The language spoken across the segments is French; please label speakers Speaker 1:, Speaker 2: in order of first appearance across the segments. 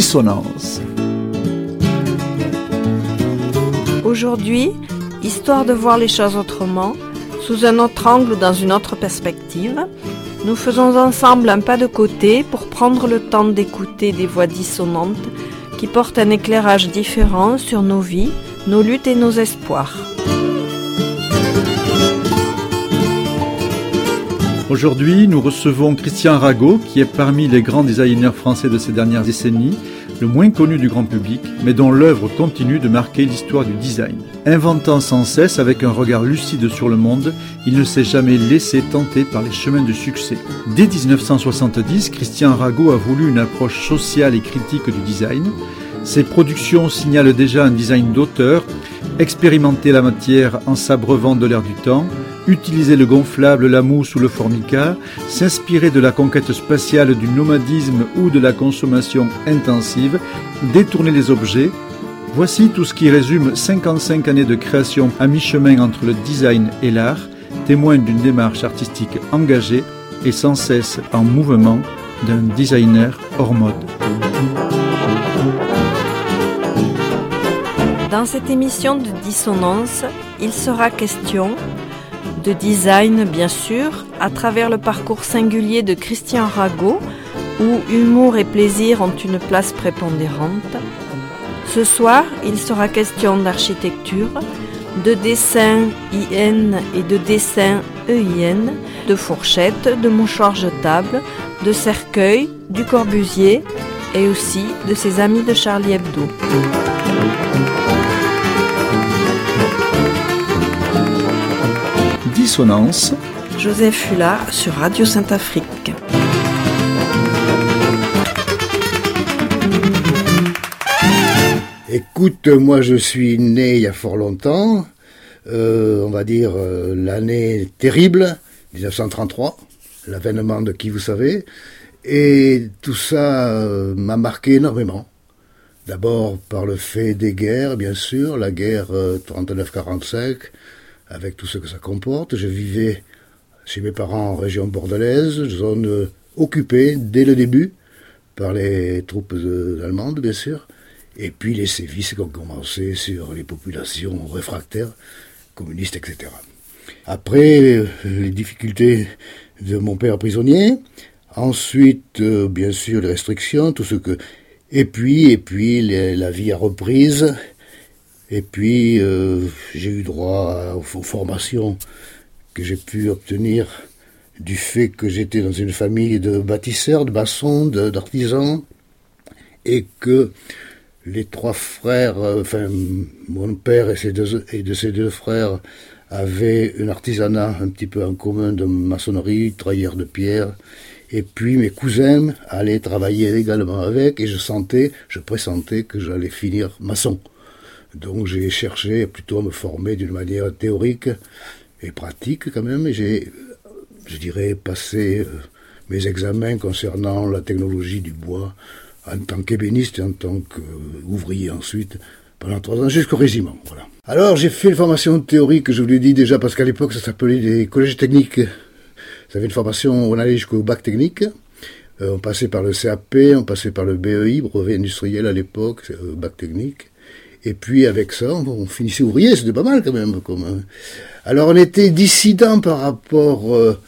Speaker 1: Dissonance.
Speaker 2: Aujourd'hui, histoire de voir les choses autrement, sous un autre angle ou dans une autre perspective, nous faisons ensemble un pas de côté pour prendre le temps d'écouter des voix dissonantes qui portent un éclairage différent sur nos vies, nos luttes et nos espoirs.
Speaker 1: Aujourd'hui, nous recevons Christian Rago, qui est parmi les grands designers français de ces dernières décennies, le moins connu du grand public, mais dont l'œuvre continue de marquer l'histoire du design. Inventant sans cesse avec un regard lucide sur le monde, il ne s'est jamais laissé tenter par les chemins du succès. Dès 1970, Christian Rago a voulu une approche sociale et critique du design. Ses productions signalent déjà un design d'auteur, expérimenter la matière en s'abreuvant de l'air du temps, utiliser le gonflable, la mousse ou le formica, s'inspirer de la conquête spatiale, du nomadisme ou de la consommation intensive, détourner les objets. Voici tout ce qui résume 55 années de création à mi-chemin entre le design et l'art, témoin d'une démarche artistique engagée et sans cesse en mouvement d'un designer hors mode.
Speaker 2: Dans cette émission de Dissonance, il sera question de design, bien sûr, à travers le parcours singulier de Christian Rago, où humour et plaisir ont une place prépondérante. Ce soir, il sera question d'architecture, de dessin IN et de dessin EIN, de fourchettes, de mouchoirs jetables, de cercueils, du Corbusier et aussi de ses amis de Charlie Hebdo.
Speaker 1: Dissonance.
Speaker 2: Joseph Fullard sur Radio Sainte-Afrique.
Speaker 3: Écoute, moi je suis né il y a fort longtemps, on va dire l'année terrible, 1933, l'avènement de qui vous savez, et tout ça m'a marqué énormément. D'abord par le fait des guerres, bien sûr, la guerre 39-45, avec tout ce que ça comporte. Je vivais chez mes parents en région bordelaise, zone occupée dès le début par les troupes allemandes, bien sûr. Et puis les sévices qui ont commencé sur les populations réfractaires, communistes, etc. Après, les difficultés de mon père prisonnier. Ensuite, bien sûr, les restrictions, tout ce que... Et puis la vie a reprise. Et puis, j'ai eu droit aux formations que j'ai pu obtenir du fait que j'étais dans une famille de bâtisseurs, de maçons, d'artisans, et que les trois frères, mon père et ses deux frères avaient un artisanat un petit peu en commun de maçonnerie, tailleur de pierre, et puis mes cousins allaient travailler également avec, et je pressentais que j'allais finir maçon. Donc j'ai cherché plutôt à me former d'une manière théorique et pratique quand même, et j'ai, je dirais, passé mes examens concernant la technologie du bois en tant qu'ébéniste et en tant qu'ouvrier ensuite, pendant 3 ans, jusqu'au régiment. Voilà. Alors j'ai fait une formation théorique, je vous l'ai dit déjà, parce qu'à l'époque ça s'appelait des collèges techniques. Ça avait une formation, on allait jusqu'au bac technique, on passait par le CAP, on passait par le BEI, brevet industriel à l'époque, bac technique. Et puis avec ça, on finissait ouvrier, c'était pas mal quand même. Alors on était dissident par rapport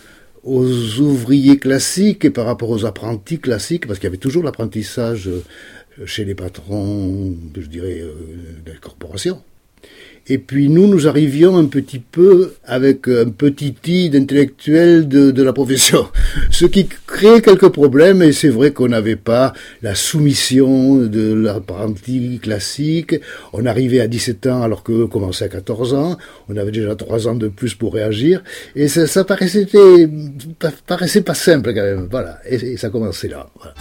Speaker 3: aux ouvriers classiques et par rapport aux apprentis classiques, parce qu'il y avait toujours l'apprentissage chez les patrons, je dirais, des corporations. Et puis nous arrivions un petit peu avec un petit i d'intellectuel de la profession, ce qui créait quelques problèmes, et c'est vrai qu'on n'avait pas la soumission de l'apprenti classique. On arrivait à 17 ans alors qu'eux commençaient à 14 ans, on avait déjà 3 ans de plus pour réagir, et ça paraissait pas simple quand même, voilà, et ça commençait là, voilà.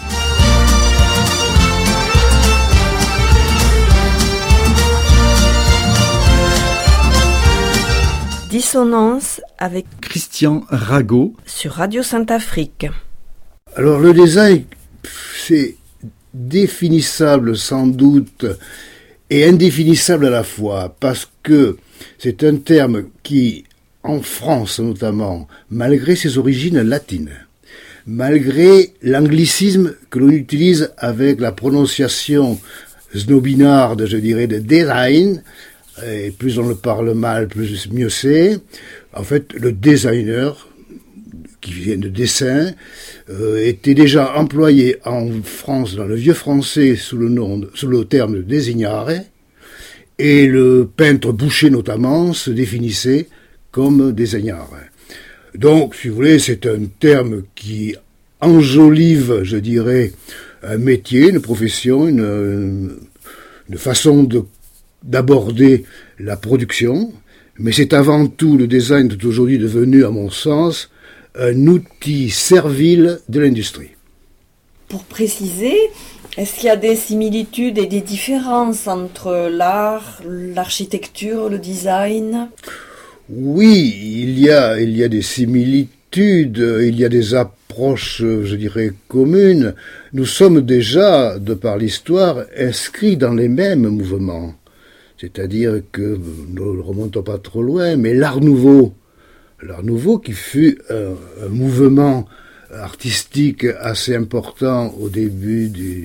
Speaker 2: Dissonance avec
Speaker 1: Christian Rago
Speaker 2: sur Radio Sainte-Afrique.
Speaker 3: Alors le design, c'est définissable sans doute et indéfinissable à la fois, parce que c'est un terme qui, en France notamment, malgré ses origines latines, malgré l'anglicisme que l'on utilise avec la prononciation snobinarde, je dirais, de design, et plus on le parle mal, plus mieux c'est. En fait, le designer, qui vient de dessin, était déjà employé en France, dans le vieux français, sous le terme de designare, et le peintre Boucher notamment se définissait comme designare. Donc, si vous voulez, c'est un terme qui enjolive, je dirais, un métier, une profession, une façon d'aborder la production, mais c'est avant tout, le design d'aujourd'hui devenu, à mon sens, un outil servile de l'industrie.
Speaker 2: Pour préciser, est-ce qu'il y a des similitudes et des différences entre l'art, l'architecture, le design ?
Speaker 3: Oui, il y a des similitudes, il y a des approches, je dirais, communes. Nous sommes déjà, de par l'histoire, inscrits dans les mêmes mouvements. C'est-à-dire que, nous ne remontons pas trop loin, mais l'Art Nouveau qui fut un mouvement artistique assez important au début du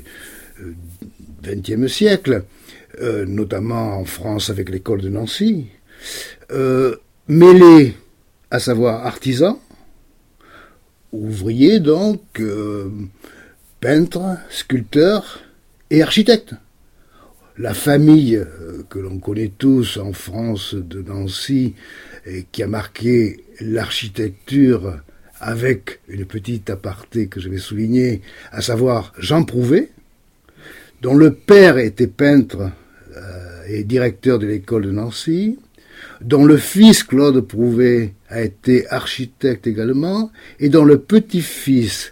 Speaker 3: XXe siècle, notamment en France avec l'école de Nancy, mêlé, à savoir artisans, ouvriers donc, peintres, sculpteurs et architectes. La famille que l'on connaît tous en France de Nancy et qui a marqué l'architecture avec une petite aparté que je vais souligner, à savoir Jean Prouvé, dont le père était peintre et directeur de l'école de Nancy, dont le fils Claude Prouvé a été architecte également, et dont le petit-fils,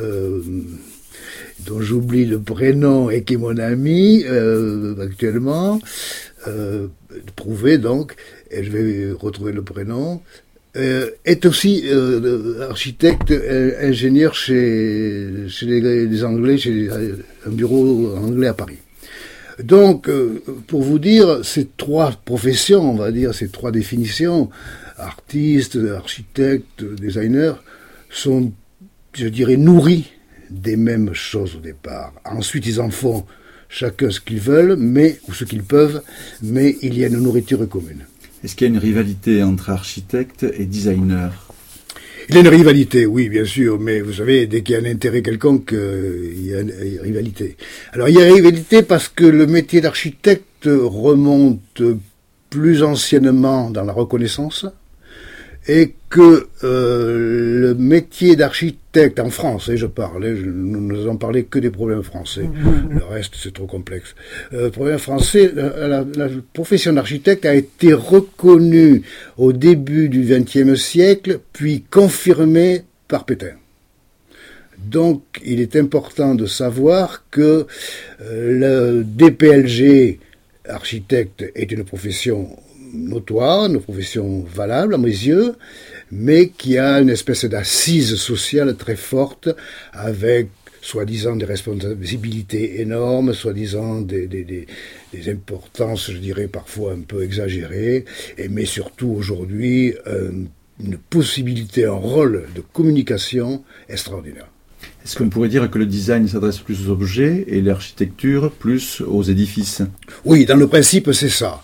Speaker 3: dont j'oublie le prénom et qui est mon ami actuellement, Prouvé donc, et je vais retrouver le prénom, est aussi architecte, ingénieur chez les Anglais, chez un bureau anglais à Paris. Donc, pour vous dire, ces trois professions, on va dire, ces trois définitions, artiste, architecte, designer, sont, je dirais, nourris des mêmes choses au départ. Ensuite, ils en font chacun ce qu'ils veulent, ou ce qu'ils peuvent, mais il y a une nourriture commune.
Speaker 1: Est-ce qu'il y a une rivalité entre architectes et designers ?
Speaker 3: Il y a une rivalité, oui, bien sûr, mais vous savez, dès qu'il y a un intérêt quelconque, il y a une rivalité. Alors, il y a une rivalité parce que le métier d'architecte remonte plus anciennement dans la reconnaissance, et que le métier d'architecte en France, et je parle, nous n'avons parlé que des problèmes français, le reste c'est trop complexe. Le problème français, la profession d'architecte a été reconnue au début du XXe siècle, puis confirmée par Pétain. Donc il est important de savoir que le DPLG architecte est une profession notoire, une profession valable à mes yeux, mais qui a une espèce d'assise sociale très forte, avec soi-disant des responsabilités énormes, soi-disant des importances, je dirais, parfois un peu exagérées, mais surtout aujourd'hui une possibilité, un rôle de communication extraordinaire.
Speaker 1: Est-ce qu'on pourrait dire que le design s'adresse plus aux objets et l'architecture plus aux édifices ?
Speaker 3: Oui, dans le principe, c'est ça.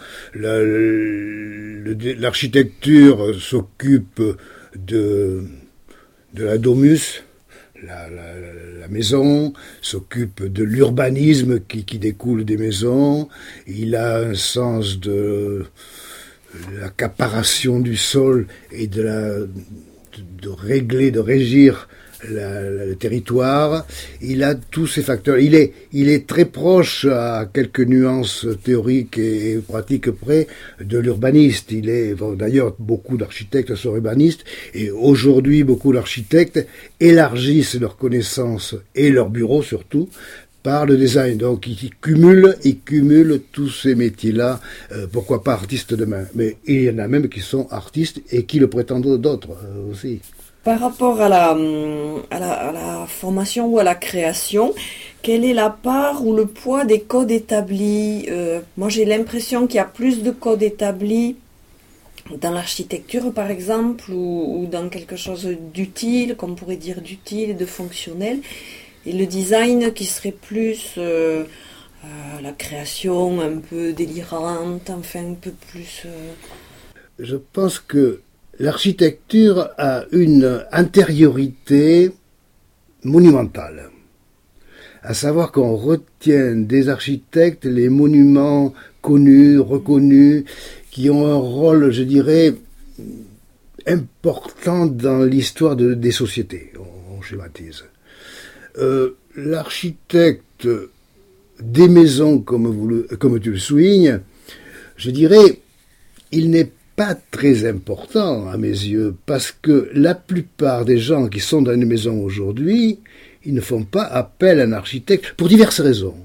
Speaker 3: L'architecture s'occupe de la domus, la maison, s'occupe de l'urbanisme qui découle des maisons. Il a un sens de l'accaparation du sol et de régir le territoire. Il a tous ces facteurs. Il est très proche, à quelques nuances théoriques et pratiques près, de l'urbaniste. D'ailleurs, beaucoup d'architectes sont urbanistes, et aujourd'hui, beaucoup d'architectes élargissent leurs connaissances et leurs bureaux surtout par le design. Donc, ils cumulent tous ces métiers-là. Pourquoi pas artistes demain? Mais il y en a même qui sont artistes et qui le prétendent d'autres aussi.
Speaker 2: Par rapport à la formation ou à la création, quelle est la part ou le poids des codes établis ? Moi, j'ai l'impression qu'il y a plus de codes établis dans l'architecture par exemple, ou dans quelque chose d'utile, qu'on pourrait dire d'utile et de fonctionnel, et le design qui serait plus la création un peu délirante, enfin un peu plus...
Speaker 3: Je pense que l'architecture a une intériorité monumentale. À savoir qu'on retient des architectes les monuments connus, reconnus, qui ont un rôle, je dirais, important dans l'histoire des sociétés. On schématise. L'architecte des maisons, comme tu le soulignes, je dirais, il n'est pas très important à mes yeux, parce que la plupart des gens qui sont dans une maison aujourd'hui, ils ne font pas appel à un architecte pour diverses raisons.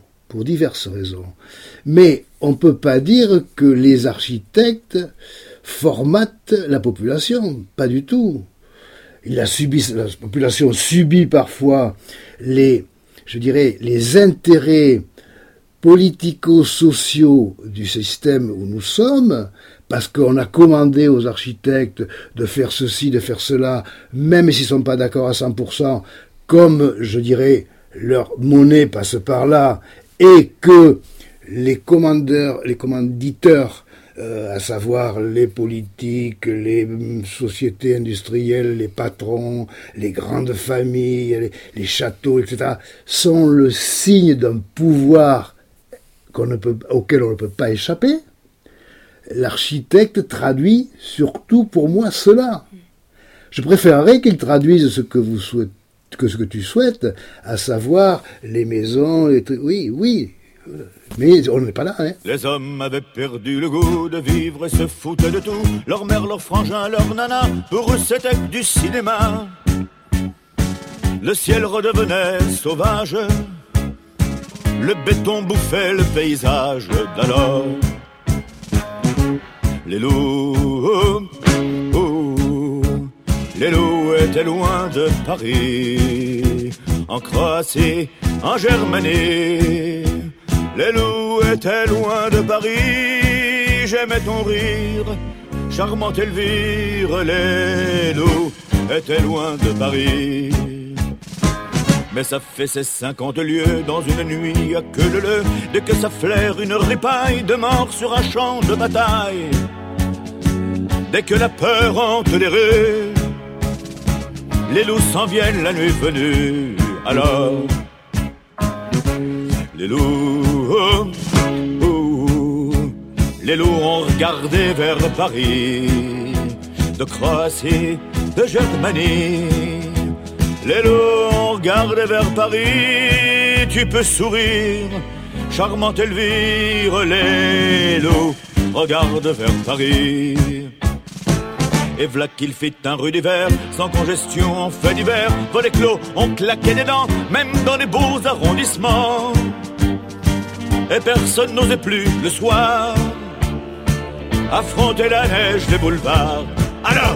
Speaker 3: Mais on ne peut pas dire que les architectes formatent la population, pas du tout. La population subit parfois les intérêts politico-sociaux du système où nous sommes, parce qu'on a commandé aux architectes de faire ceci, de faire cela, même s'ils ne sont pas d'accord à 100%, comme, je dirais, leur monnaie passe par là, et que les commanditeurs, à savoir les politiques, les sociétés industrielles, les patrons, les grandes familles, les châteaux, etc., sont le signe d'un pouvoir auquel on ne peut pas échapper. L'architecte traduit surtout pour moi cela. Je préférerais qu'il traduise ce que tu souhaites, à savoir les maisons, oui, mais on n'est pas là, hein.
Speaker 4: Les hommes avaient perdu le goût de vivre et se foutaient de tout. Leur mère, leur frangin, leur nana, pour eux c'était du cinéma. Le ciel redevenait sauvage, le béton bouffait le paysage d'alors. Les loups étaient loin de Paris, en Croatie, en Germanie. Les loups étaient loin de Paris, j'aimais ton rire, charmante Elvire. Les loups étaient loin de Paris. Mais ça fait ses 50 lieues dans une nuit à queue leu, dès que ça flaire une ripaille de mort sur un champ de bataille. Dès que la peur hante les rues, les loups s'en viennent la nuit venue. Alors, les loups ont regardé vers Paris, de Croatie, de Germanie. Les loups ont regardé vers Paris, tu peux sourire, charmante Elvire. Les loups regardent vers Paris. Et v'là qu'il fit un rude hiver, sans congestion en fait d'hiver. Volets clos, on claquait des dents, même dans les beaux arrondissements. Et personne n'osait plus le soir affronter la neige des boulevards. Alors,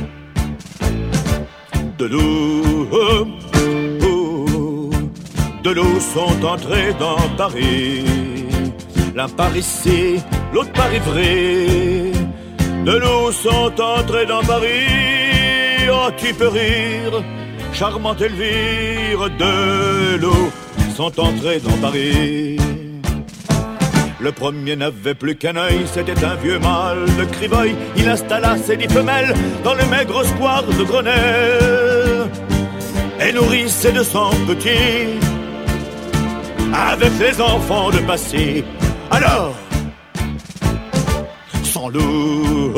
Speaker 4: de loups sont entrés dans Paris, l'un par ici, l'autre par Ivry. De loups sont entrés dans Paris, oh tu peux rire, charmante Elvire. De loups sont entrés dans Paris. Le premier n'avait plus qu'un œil, c'était un vieux mâle de Criveuil. Il installa ses 10 femelles dans le maigre square de Grenelle et nourrit ses 200 petits avec les enfants de Passy. Alors, sans loups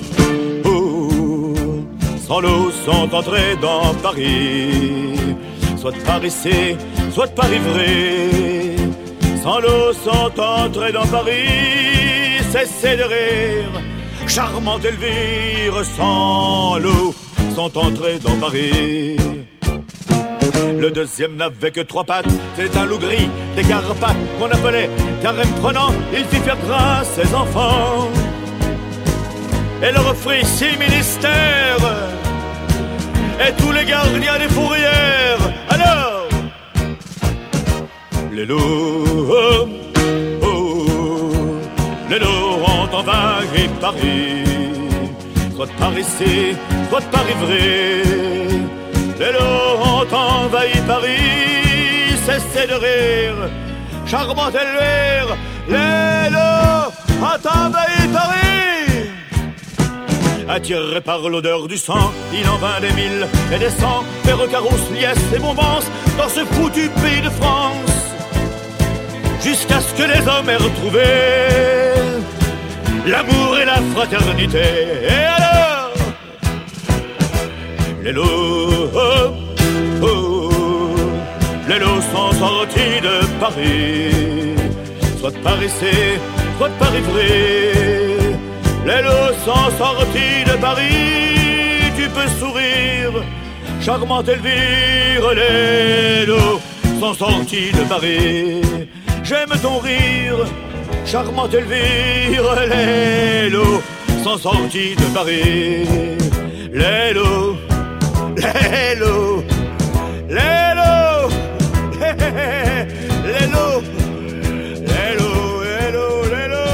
Speaker 4: sont entrés dans Paris, soit par ici, soit par Ivry. Sans loups sont entrés dans Paris, cessez de rire, charmante Elvire. Sans loups sont entrés dans Paris. Le deuxième n'avait que 3 pattes, c'est un loup gris des Carpates qu'on appelait carême prenant. Il fit faire grâce ses enfants et leur offrit 6 ministères et tous les gardiens des fourrières. Alors, les loups ont envahi Paris, soit de paressé, soit de parivré. Les lots ont envahi Paris, cessez de rire, charmant Elvire. Les lots ont envahi Paris. Attiré par l'odeur du sang, il en vint des mille et des cents, vers Carrousse, Liesse et Montbance, dans ce foutu pays de France. Jusqu'à ce que les hommes aient retrouvé l'amour et la fraternité. Et alors, les lots, les lots sont sortis de Paris, soit de paressés, soit de parivrés. Les lots sont sortis de Paris, tu peux sourire, charmante Elvire. Les lots sont sortis de Paris, j'aime ton rire, charmante Elvire. Les lots sont sortis de Paris. Les lots, les lots, les lots, les lots, les lots, les lots,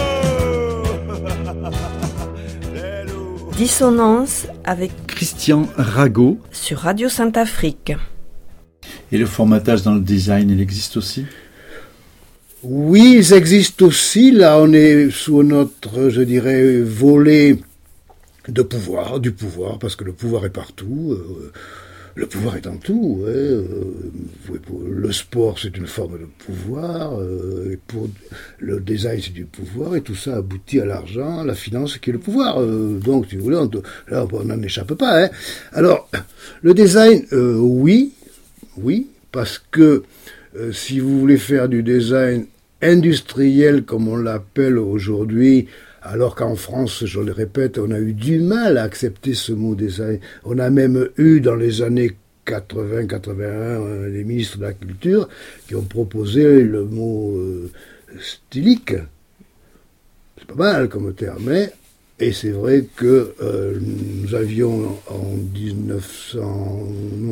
Speaker 4: les lots.
Speaker 2: Dissonance avec
Speaker 1: Christian Rago.
Speaker 2: sur Radio Sainte-Afrique.
Speaker 1: Et le formatage dans le design, il existe aussi?
Speaker 3: Oui, ils existent aussi. Là, on est sous notre, je dirais, volet de pouvoir, du pouvoir, parce que le pouvoir est partout. Le pouvoir est en tout. Le sport, c'est une forme de pouvoir. Et pour le design, c'est du pouvoir. Et tout ça aboutit à l'argent, la finance, qui est le pouvoir. Donc, si vous voulez, là, on n'en échappe pas. Hein. Alors, le design, oui, parce que si vous voulez faire du design industriel, comme on l'appelle aujourd'hui, alors qu'en France, je le répète, on a eu du mal à accepter ce mot design. On a même eu, dans les années 80-81, les ministres de la Culture qui ont proposé le mot stylique. C'est pas mal comme terme, mais... Et c'est vrai que nous avions en 1900...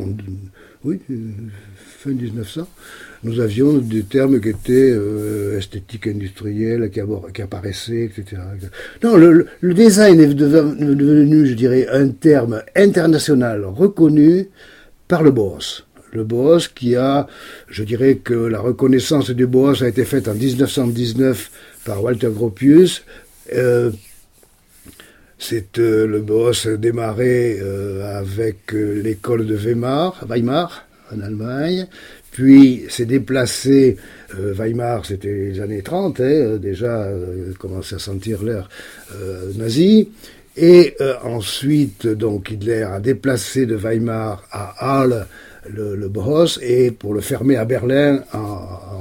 Speaker 3: fin 1900, nous avions des termes qui étaient esthétique industrielle, qui apparaissaient, etc. Non, le design est devenu, je dirais, un terme international reconnu par le Bauhaus. Le Bauhaus qui a, je dirais que la reconnaissance du Bauhaus a été faite en 1919 par Walter Gropius. Le Bauhaus a démarré avec l'école de Weimar, en Allemagne, puis s'est déplacé, Weimar c'était les années 30, déjà commençait à sentir l'air nazi, et ensuite donc Hitler a déplacé de Weimar à Halle le Bauhaus, et pour le fermer à Berlin en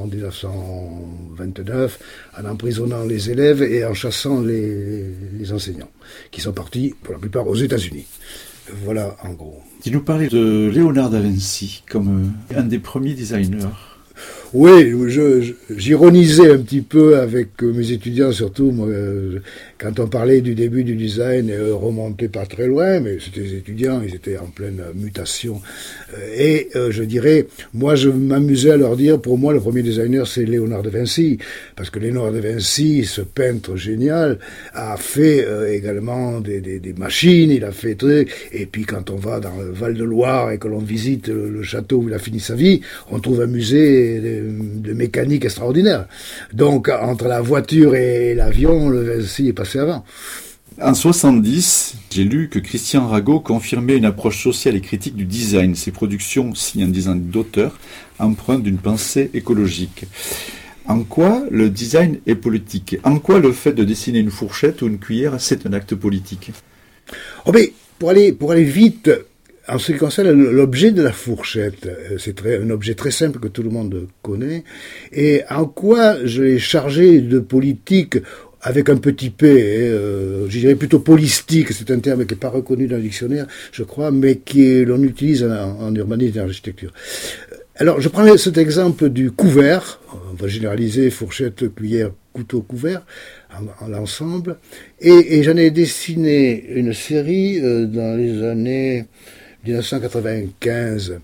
Speaker 3: 1929, en emprisonnant les élèves et en chassant les enseignants, qui sont partis pour la plupart aux États-Unis. Voilà en gros.
Speaker 1: Tu nous parlais de Léonard da Vinci comme un des premiers designers.
Speaker 3: Oui, j'ironisais un petit peu avec mes étudiants, surtout moi, quand on parlait du début du design, remontait pas très loin, mais c'était des étudiants, ils étaient en pleine mutation. Et je dirais, moi je m'amusais à leur dire, pour moi le premier designer c'est Léonard de Vinci, parce que Léonard de Vinci, ce peintre génial, a fait également des machines, il a fait trucs, et puis quand on va dans le Val-de-Loire et que l'on visite le château où il a fini sa vie, on trouve un musée de mécanique extraordinaire. Donc, entre la voiture et l'avion, le Vinci est passé avant.
Speaker 1: En 70, j'ai lu que Christian Rago confirmait une approche sociale et critique du design. Ses productions signent un design d'auteur, empreint d'une pensée écologique. En quoi le design est politique? En quoi le fait de dessiner une fourchette ou une cuillère, c'est un acte politique?
Speaker 3: Oh mais, pour aller vite, en ce qui concerne l'objet de la fourchette, c'est un objet très simple que tout le monde connaît. Et en quoi je l'ai chargé de politique avec un petit p, je dirais plutôt polistique, c'est un terme qui n'est pas reconnu dans le dictionnaire, je crois, mais l'on utilise en urbanisme et en architecture. Alors, je prends cet exemple du couvert, on va généraliser fourchette, cuillère, couteau, couvert, en l'ensemble, et j'en ai dessiné une série dans les années 1995,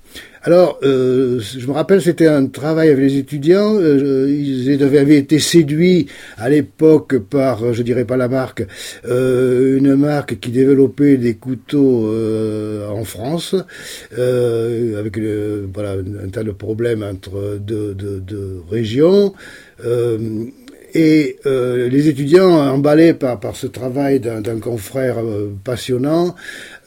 Speaker 3: Alors, je me rappelle, c'était un travail avec les étudiants. Ils avaient été séduits à l'époque par, je dirais pas la marque, une marque qui développait des couteaux en France, avec voilà, un tas de problèmes entre deux régions. Et les étudiants, emballés par ce travail d'un confrère passionnant,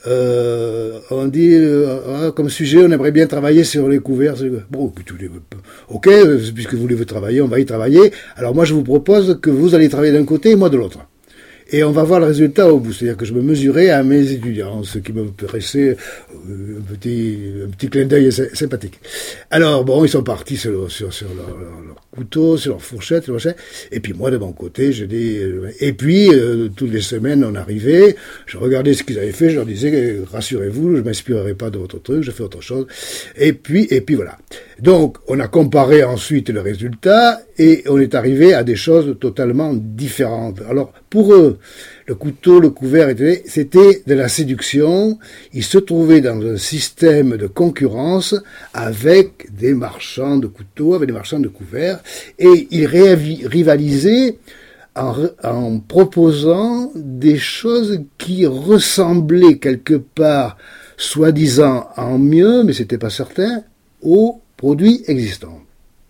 Speaker 3: on dit, comme sujet, on aimerait bien travailler sur les couverts. Bon, ok, puisque vous voulez travailler, on va y travailler. Alors moi, je vous propose que vous allez travailler d'un côté et moi de l'autre. Et on va voir le résultat au bout. C'est-à-dire que je me mesurais à mes étudiants, ce qui me paraissait un petit clin d'œil sympathique. Alors, bon, ils sont partis sur leur couteau, sur leur fourchette, sur leur machin. Et puis moi, de mon côté, je dis... et puis, toutes les semaines, on arrivait, je regardais ce qu'ils avaient fait, je leur disais, rassurez-vous, je m'inspirerai pas de votre truc, je fais autre chose. Et puis voilà. Donc, on a comparé ensuite le résultat, et on est arrivé à des choses totalement différentes. Alors, pour eux, le couteau, le couvert, c'était de la séduction. Ils se trouvaient dans un système de concurrence avec des marchands de couteaux, avec des marchands de couverts, et ils rivalisaient en proposant des choses qui ressemblaient quelque part, soi-disant en mieux, mais c'était pas certain, aux produits existants.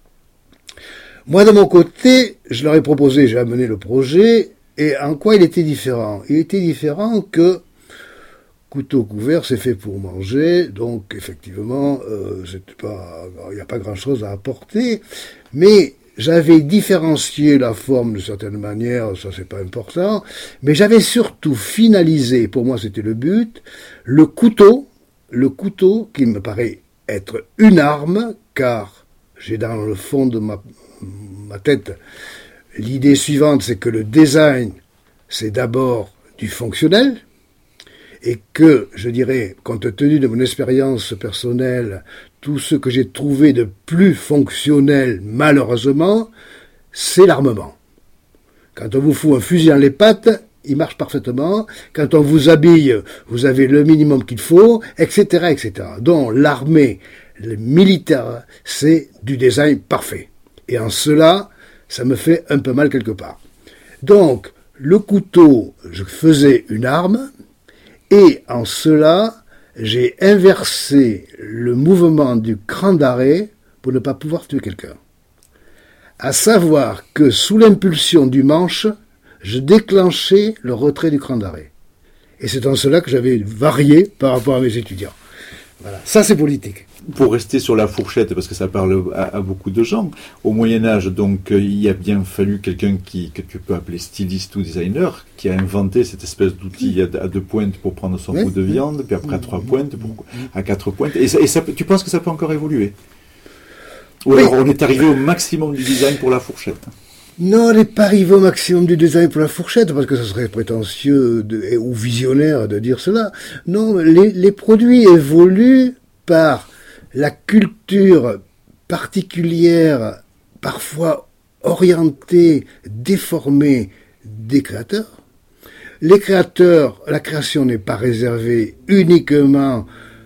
Speaker 3: Moi, de mon côté, je leur ai proposé, j'ai amené le projet, et en quoi il était différent ? Il était différent que couteau couvert, c'est fait pour manger, donc effectivement, il n'y a pas grand-chose à apporter, mais j'avais différencié la forme de certaines manières, ça c'est pas important, mais j'avais surtout finalisé, pour moi c'était le but, le couteau qui me paraît être une arme, car j'ai dans le fond de ma tête l'idée suivante, c'est que le design, c'est d'abord du fonctionnel, et que, je dirais, compte tenu de mon expérience personnelle, tout ce que j'ai trouvé de plus fonctionnel, malheureusement, c'est l'armement. Quand on vous fout un fusil dans les pattes, il marche parfaitement. Quand on vous habille, vous avez le minimum qu'il faut, etc., etc. Donc, l'armée, le militaire, c'est du design parfait. Et en cela, ça me fait un peu mal quelque part. Donc, le couteau, je faisais une arme, et en cela, j'ai inversé le mouvement du cran d'arrêt pour ne pas pouvoir tuer quelqu'un. À savoir que sous l'impulsion du manche, je déclenchais le retrait du cran d'arrêt. Et c'est en cela que j'avais varié par rapport à mes étudiants. Voilà, ça c'est politique.
Speaker 1: Pour rester sur la fourchette, parce que ça parle à beaucoup de gens, au Moyen-Âge, donc, il a bien fallu quelqu'un que tu peux appeler styliste ou designer, qui a inventé cette espèce d'outil à 2 pointes pour prendre son bout de viande, puis après à 3 pointes, à 4 pointes. Et ça, tu penses que ça peut encore évoluer ? Ou alors on est arrivé au maximum du design pour la fourchette ?
Speaker 3: Non, on n'est pas arrivé au maximum du design pour la fourchette, parce que ce serait prétentieux ou visionnaire de dire cela. Non, les produits évoluent par la culture particulière, parfois orientée, déformée des créateurs. Les créateurs, la création n'est pas réservée uniquement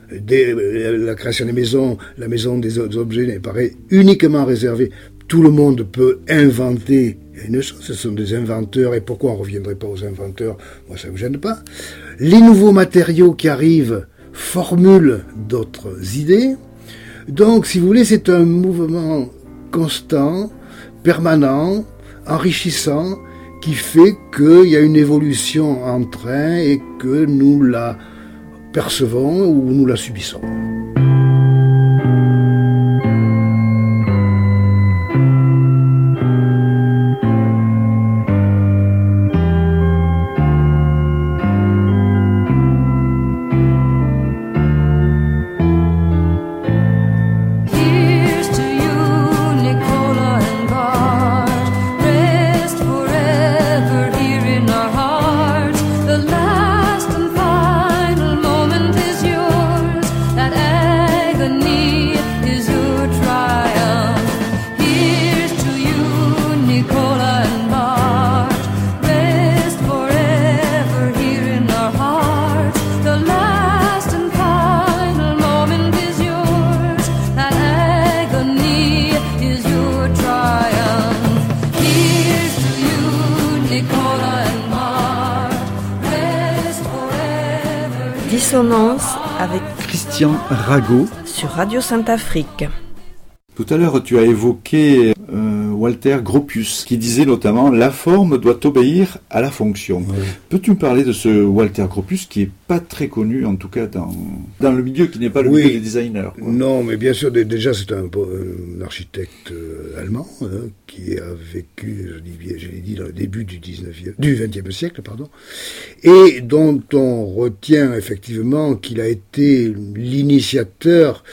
Speaker 3: la création des maisons, la maison des autres objets n'est pas uniquement réservée. Tout le monde peut inventer une chose, ce sont des inventeurs, et pourquoi on ne reviendrait pas aux inventeurs ? Moi, ça ne me gêne pas. Les nouveaux matériaux qui arrivent formulent d'autres idées. Donc, si vous voulez, c'est un mouvement constant, permanent, enrichissant, qui fait qu'il y a une évolution en train et que nous la percevons ou nous la subissons.
Speaker 5: That
Speaker 2: Dissonance avec
Speaker 1: Christian Rago.
Speaker 2: sur Radio Sainte-Afrique.
Speaker 1: Tout à l'heure, tu as évoqué Walter Gropius, qui disait notamment « La forme doit obéir à la fonction
Speaker 3: Oui. ».
Speaker 1: Peux-tu me parler de ce Walter Gropius, qui n'est pas très connu, en tout cas dans le milieu qui n'est pas le
Speaker 3: Oui.
Speaker 1: milieu des designers, quoi.
Speaker 3: Non, mais bien sûr, déjà c'est un architecte allemand qui a vécu, je l'ai dit, dans le début du XXe siècle, pardon, et dont on retient effectivement qu'il a été l'initiateur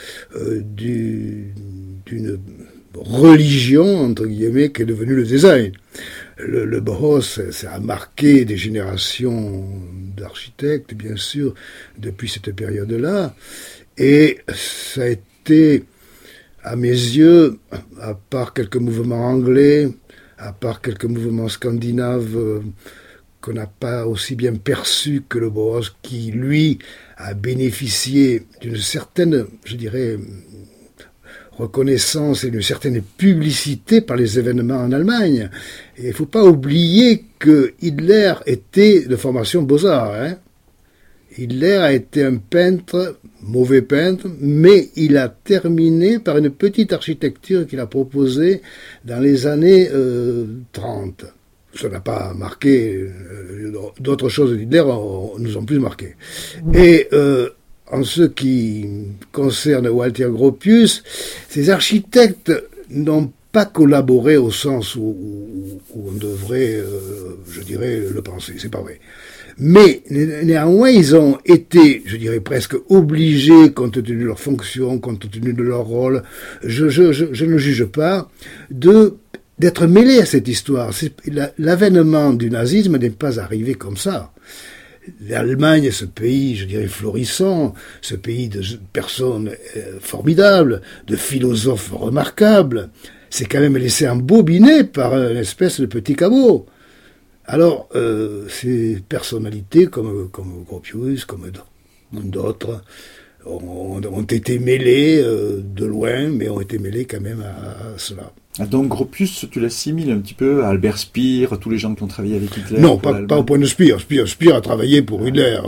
Speaker 3: d'une religion, entre guillemets, qui est devenue le design. Le Bauhaus, ça a marqué des générations d'architectes, bien sûr, depuis cette période-là, et ça a été, à mes yeux, à part quelques mouvements anglais, à part quelques mouvements scandinaves qu'on n'a pas aussi bien perçus que le Bauhaus, qui, lui, a bénéficié d'une certaine, je dirais, reconnaissance et d'une certaine publicité par les événements en Allemagne. Et il ne faut pas oublier que Hitler était de formation Beaux-Arts, hein. Hitler a été un peintre, mauvais peintre, mais il a terminé par une petite architecture qu'il a proposée dans les années 30. Ça n'a pas marqué, d'autres choses d'Hitler nous ont plus marqué. Et en ce qui concerne Walter Gropius, ces architectes n'ont pas collaboré au sens où on devrait, je dirais, le penser. C'est pas vrai. Mais néanmoins, ils ont été, je dirais, presque obligés, compte tenu de leur fonction, compte tenu de leur rôle, je ne juge pas, d'être mêlés à cette histoire. L'avènement du nazisme n'est pas arrivé comme ça. L'Allemagne, ce pays, je dirais, florissant, ce pays de personnes formidables, de philosophes remarquables, s'est quand même laissé embobiner par une espèce de petit cabot. Alors, ces personnalités comme Gropius, comme d'autres, ont été mêlés de loin, mais ont été mêlés quand même à cela.
Speaker 1: Donc Gropius, tu l'assimiles un petit peu à Albert Speer, tous les gens qui ont travaillé avec Hitler?
Speaker 3: Non, pas au point de Speer. Speer a travaillé pour Hitler.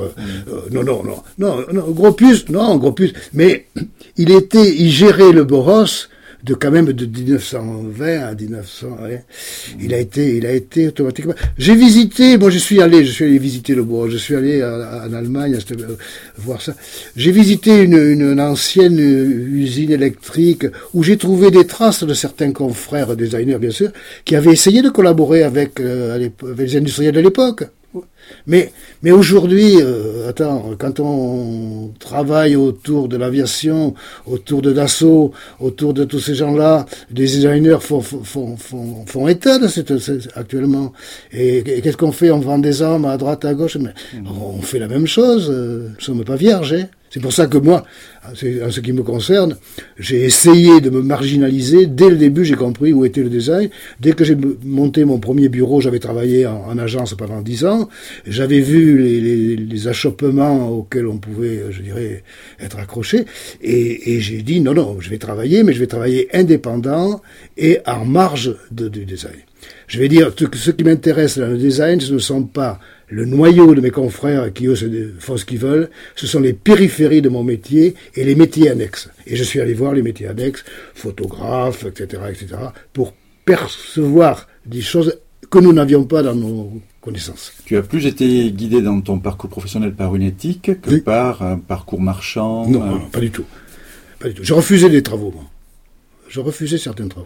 Speaker 3: Non, Gropius, mais il gérait le Bauhaus quand même de 1920 à 1900. Hein. Il a été automatiquement. Je suis allé visiter le Bauhaus. Je suis allé en Allemagne voir ça. J'ai visité une ancienne usine électrique où j'ai trouvé des traces de certains confrères designers, bien sûr, qui avaient essayé de collaborer avec les industriels de l'époque. Mais aujourd'hui, quand on travaille autour de l'aviation, autour de Dassault, autour de tous ces gens-là, des designers font état de actuellement. Et qu'est-ce qu'on fait? On vend des armes à droite, à gauche. Mais on fait la même chose. Nous ne sommes pas vierges. Hein. C'est pour ça que moi, en ce qui me concerne, j'ai essayé de me marginaliser. Dès le début, j'ai compris où était le design. Dès que j'ai monté mon premier bureau, j'avais travaillé en agence pendant 10 ans. J'avais vu les achoppements auxquels on pouvait, je dirais, être accroché. Et j'ai dit, non, je vais travailler, mais je vais travailler indépendant et en marge du design. Je vais dire, ce qui m'intéresse dans le design, ce ne sont pas le noyau de mes confrères qui, eux, font ce qu'ils veulent, ce sont les périphéries de mon métier et les métiers annexes. Et je suis allé voir les métiers annexes, photographes, etc., pour percevoir des choses que nous n'avions pas dans nos connaissances.
Speaker 1: Tu as plus été guidé dans ton parcours professionnel par une éthique que par un parcours marchand?
Speaker 3: Non, pas du tout. Je refusais des travaux, moi. Je refusais certains travaux.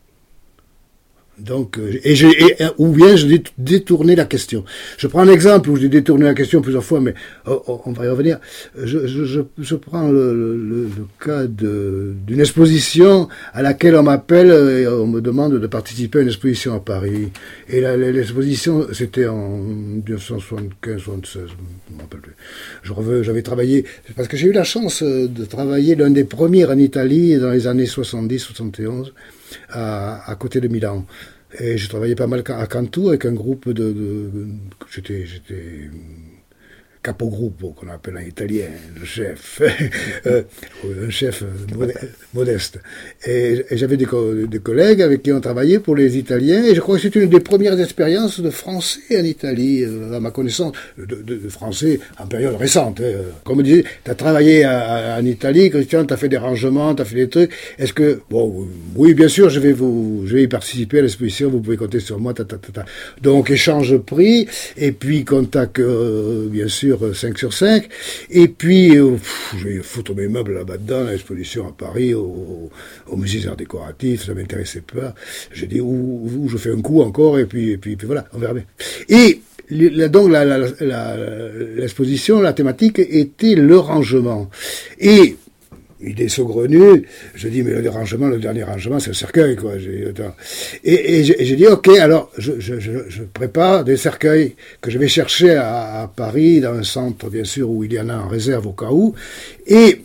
Speaker 3: Donc, ou bien je détournais la question. Je prends un exemple où j'ai détourné la question plusieurs fois, mais on va y revenir. Je prends le cas d'une exposition à laquelle on m'appelle et on me demande de participer à une exposition à Paris. Et l'exposition, c'était en 1975-76, je ne me rappelle plus. J'avais travaillé, parce que j'ai eu la chance de travailler l'un des premiers en Italie dans les années 70-71. À côté de Milan. Et je travaillais pas mal à Cantu avec un groupe j'étais capogruppo, qu'on appelle en italien, le chef, un chef modeste. Et j'avais des collègues avec qui on travaillait pour les Italiens, et je crois que c'est une des premières expériences de français en Italie, à ma connaissance, de français en période récente. Comme on disait, tu as travaillé en Italie, Christian, tu as fait des rangements, tu as fait des trucs. Est-ce que... Bon, oui, bien sûr, je vais y participer à l'exposition, vous pouvez compter sur moi, Donc, échange prix, et puis contact, bien sûr, 5 sur 5. Et puis, je vais foutre mes meubles là-bas dedans, l'exposition à Paris, au musée d'art décoratif, ça m'intéressait pas. J'ai dit, où je fais un coup encore, et puis voilà, on verra bien. Et donc, l'exposition, la thématique était le rangement. Et, idée saugrenue, je dis, mais le dernier rangement, c'est le cercueil, quoi. Et j'ai dit, ok, alors, je prépare des cercueils que je vais chercher à Paris, dans un centre, bien sûr, où il y en a en réserve au cas où. Et,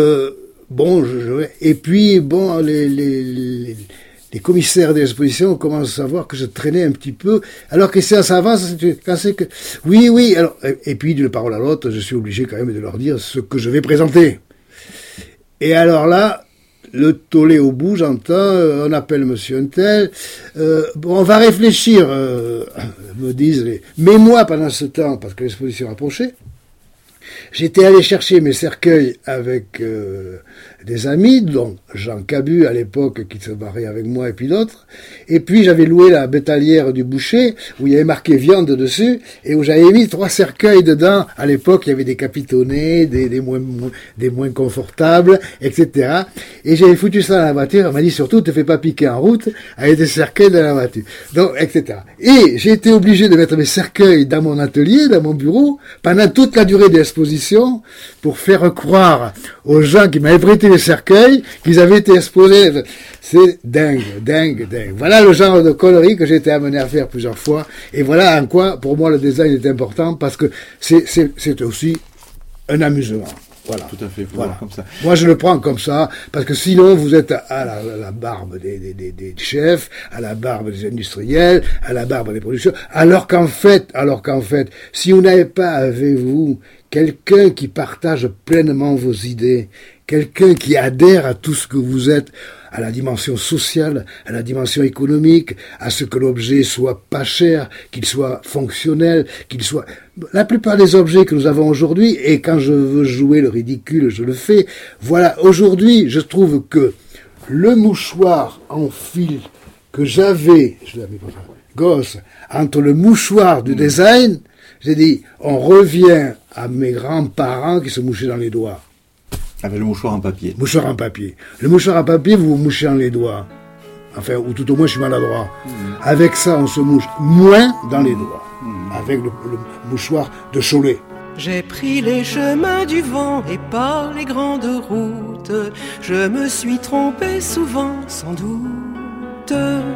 Speaker 3: et puis, les commissaires des expositions commencent à voir que je traînais un petit peu. Alors que ça avance, quand c'est que... Oui, alors... Et puis, d'une parole à l'autre, je suis obligé quand même de leur dire ce que je vais présenter. Et alors là, le tollé au bout, j'entends, on appelle monsieur Untel, on va réfléchir, me disent les... Mais moi, pendant ce temps, parce que l'exposition approchait, j'étais allé chercher mes cercueils avec des amis, dont Jean Cabu à l'époque, qui se barrait avec moi, et puis d'autres. Et puis j'avais loué la bétalière du boucher, où il y avait marqué viande dessus, et où j'avais mis 3 cercueils dedans. À l'époque, il y avait des capitonnés, des moins confortables, etc. Et j'avais foutu ça dans la voiture. On m'a dit surtout, te fais pas piquer en route avec des cercueils dans la voiture. Donc, etc. Et j'ai été obligé de mettre mes cercueils dans mon atelier, dans mon bureau, pendant toute la durée de l'exposition, pour faire croire aux gens qui m'avaient prêté les cercueils qu'ils avaient été exposés. C'est dingue. Voilà le genre de conneries que j'ai été amené à faire plusieurs fois. Et voilà en quoi, pour moi, le design est important, parce que c'est aussi un amusement. Voilà.
Speaker 1: Tout à fait,
Speaker 3: voilà.
Speaker 1: Comme ça.
Speaker 3: Moi, je le prends comme ça, parce que sinon, vous êtes à la barbe des chefs, à la barbe des industriels, à la barbe des productions, alors qu'en fait, si vous n'avez pas avec vous quelqu'un qui partage pleinement vos idées, quelqu'un qui adhère à tout ce que vous êtes, à la dimension sociale, à la dimension économique, à ce que l'objet soit pas cher, qu'il soit fonctionnel, qu'il soit... La plupart des objets que nous avons aujourd'hui, et quand je veux jouer le ridicule, je le fais, voilà, aujourd'hui, je trouve que le mouchoir en fil que j'avais, je l'avais pas gosse, entre le mouchoir du design, j'ai dit, on revient à mes grands-parents qui se mouchaient dans les doigts.
Speaker 1: Avec le mouchoir en papier.
Speaker 3: Mouchoir en papier. Le mouchoir en papier, vous vous mouchez dans les doigts. Enfin, ou tout au moins, je suis maladroit. Avec ça, on se mouche moins dans les doigts. Avec le mouchoir de Cholet.
Speaker 5: J'ai pris les chemins du vent et pas les grandes routes. Je me suis trompé souvent, sans doute.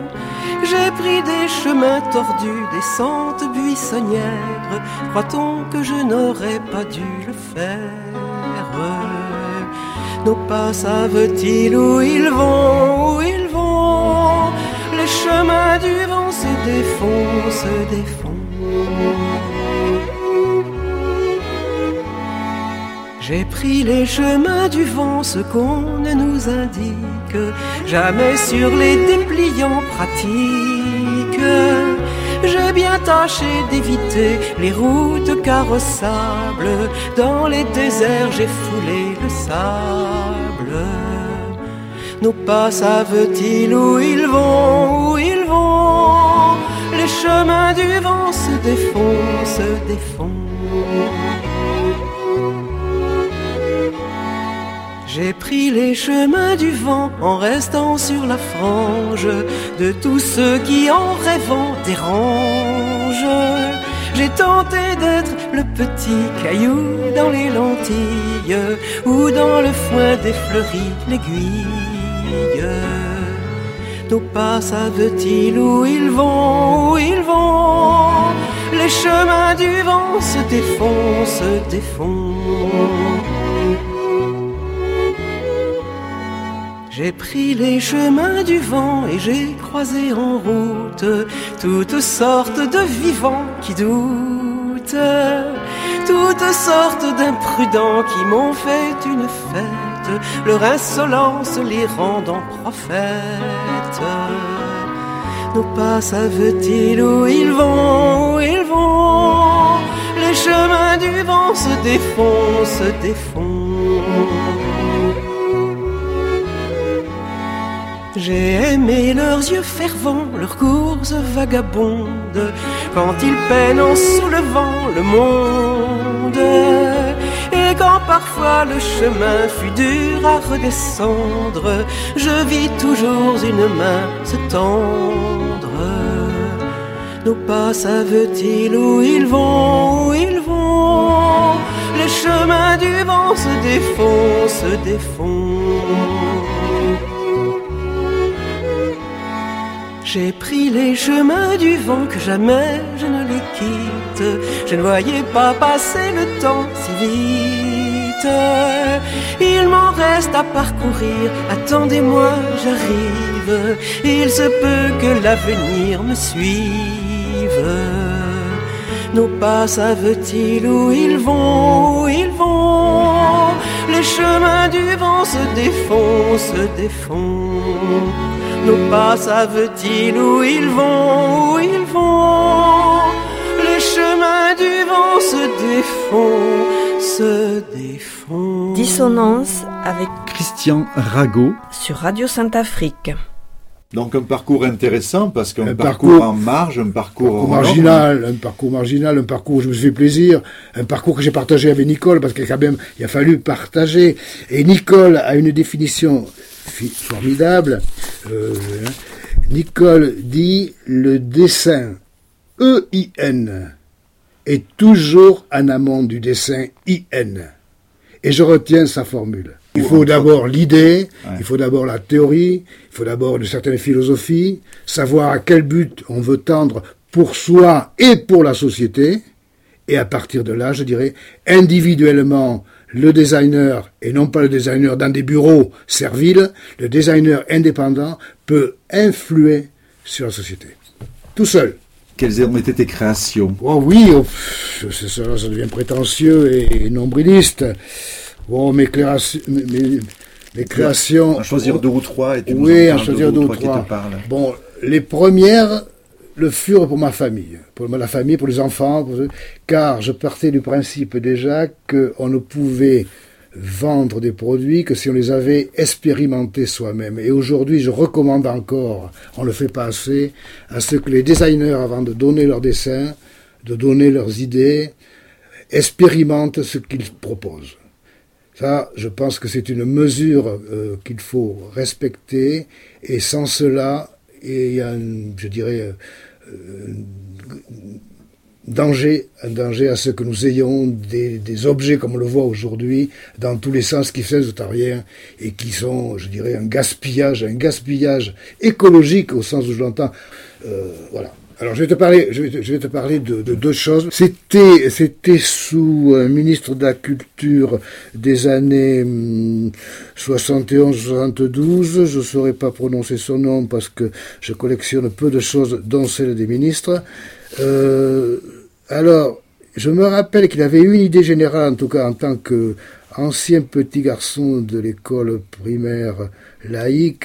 Speaker 5: J'ai pris des chemins tordus, des sentes buissonnières. Croit-on que je n'aurais pas dû le faire? Nos pas savent-ils où ils vont, Les chemins du vent se défont. J'ai pris les chemins du vent, ce qu'on ne nous indique jamais sur les dépliants pratiques. J'ai bien tâché d'éviter les routes carrossables. Dans les déserts, j'ai foulé le sable. Nos pas savent-ils où ils vont, Les chemins du vent se défont. J'ai pris les chemins du vent en restant sur la frange de tous ceux qui en rêvant dérangent. J'ai tenté d'être le petit caillou dans les lentilles ou dans le foin des fleuries l'aiguille. Nos pas savent-ils où ils vont, Les chemins du vent se défont. J'ai pris les chemins du vent et j'ai croisé en route toutes sortes de vivants qui doutent, toutes sortes d'imprudents qui m'ont fait une fête, leur insolence les rendant prophètes. Nos pas savent-ils où ils vont, où ils vont? Les chemins du vent se défont, se défont. J'ai aimé leurs yeux fervents, leurs courses vagabondes, quand ils peinent en soulevant le monde. Et quand parfois le chemin fut dur à redescendre, je vis toujours une main se tendre. Nos pas savent-ils où ils vont, où ils vont? Les chemins du vent se défont, se défont. J'ai pris les chemins du vent que jamais je ne les quitte. Je ne voyais pas passer le temps si vite. Il m'en reste à parcourir, attendez-moi, j'arrive. Il se peut que l'avenir me suive. Nos pas savent-ils où ils vont, où ils vont? Les chemins du vent se défont, se défont. Nos pas savent-ils où ils vont, où ils vont? Les chemins du vent se défont, se défont.
Speaker 2: Dissonance avec
Speaker 1: Christian Rago.
Speaker 2: sur Radio Sainte-Afrique.
Speaker 1: Donc un parcours intéressant parce qu'un
Speaker 3: parcours
Speaker 1: en marge, un parcours
Speaker 3: marginal, un parcours où je me suis fait plaisir, un parcours que j'ai partagé avec Nicole parce qu'il a fallu partager. Et Nicole a une définition formidable. Nicole dit le dessin EIN est toujours en amont du dessin IN. Et je retiens sa formule. Il faut d'abord l'idée, il faut d'abord la théorie, il faut d'abord une certaine philosophie, savoir à quel but on veut tendre pour soi et pour la société. Et à partir de là, je dirais, individuellement, le designer, et non pas le designer dans des bureaux serviles, le designer indépendant peut influer sur la société. Tout seul.
Speaker 1: Quelles ont été tes créations?
Speaker 3: Oh oui, ça devient prétentieux et nombriliste. Oh, mes créations...
Speaker 1: En choisir deux ou trois, et tu nous
Speaker 3: oui,
Speaker 1: en
Speaker 3: en
Speaker 1: parles
Speaker 3: choisir deux ou trois
Speaker 1: qui te parlent.
Speaker 3: Bon, les premières le furent pour ma famille, pour les enfants, car je partais du principe déjà qu'on ne pouvait vendre des produits que si on les avait expérimentés soi-même. Et aujourd'hui, je recommande encore, on ne le fait pas assez, à ce que les designers, avant de donner leurs dessins, de donner leurs idées, expérimentent ce qu'ils proposent. Ça, je pense que c'est une mesure qu'il faut respecter, et sans cela, il y a, je dirais, un danger à ce que nous ayons des objets, comme on le voit aujourd'hui, dans tous les sens qui servent à rien, et qui sont, je dirais, un gaspillage écologique, au sens où je l'entends. Voilà. Alors je vais te parler de deux choses. C'était sous un ministre de la Culture des années 71-72. Je ne saurais pas prononcer son nom parce que je collectionne peu de choses, dont celle des ministres. Alors, je me rappelle qu'il avait eu une idée générale, en tout cas en tant qu'ancien petit garçon de l'école primaire laïque.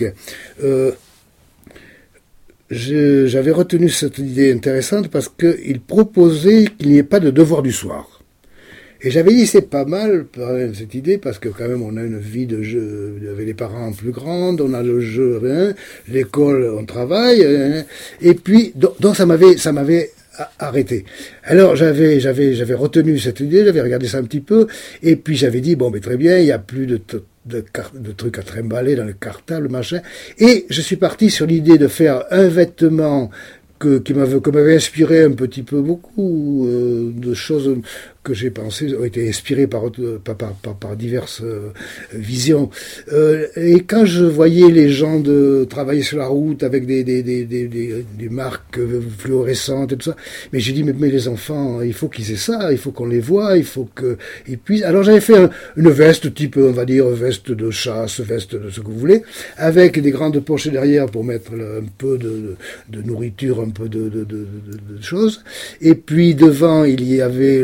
Speaker 3: J'avais retenu cette idée intéressante parce qu'il proposait qu'il n'y ait pas de devoir du soir. Et j'avais dit, c'est pas mal cette idée, parce que quand même on a une vie de jeu avec les parents plus grandes, on a le jeu, l'école, on travaille, et puis donc ça m'avait arrêté. Alors j'avais retenu cette idée, j'avais regardé ça un petit peu, et puis j'avais dit, bon, mais très bien, il n'y a plus de trucs à trimballer dans le cartable, machin. Et je suis parti sur l'idée de faire un vêtement que m'avait inspiré un petit peu beaucoup de choses que j'ai pensées ont été inspirées par diverses visions. Et quand je voyais les gens travailler sur la route avec des marques fluorescentes et tout ça, mais j'ai dit, mais les enfants, il faut qu'ils aient ça, il faut qu'on les voie, il faut qu'ils puissent... Alors j'avais fait une veste type, on va dire, veste de chasse, veste de ce que vous voulez, avec des grandes poches derrière pour mettre un peu de nourriture, un peu de choses. Et puis devant, il y avait la carte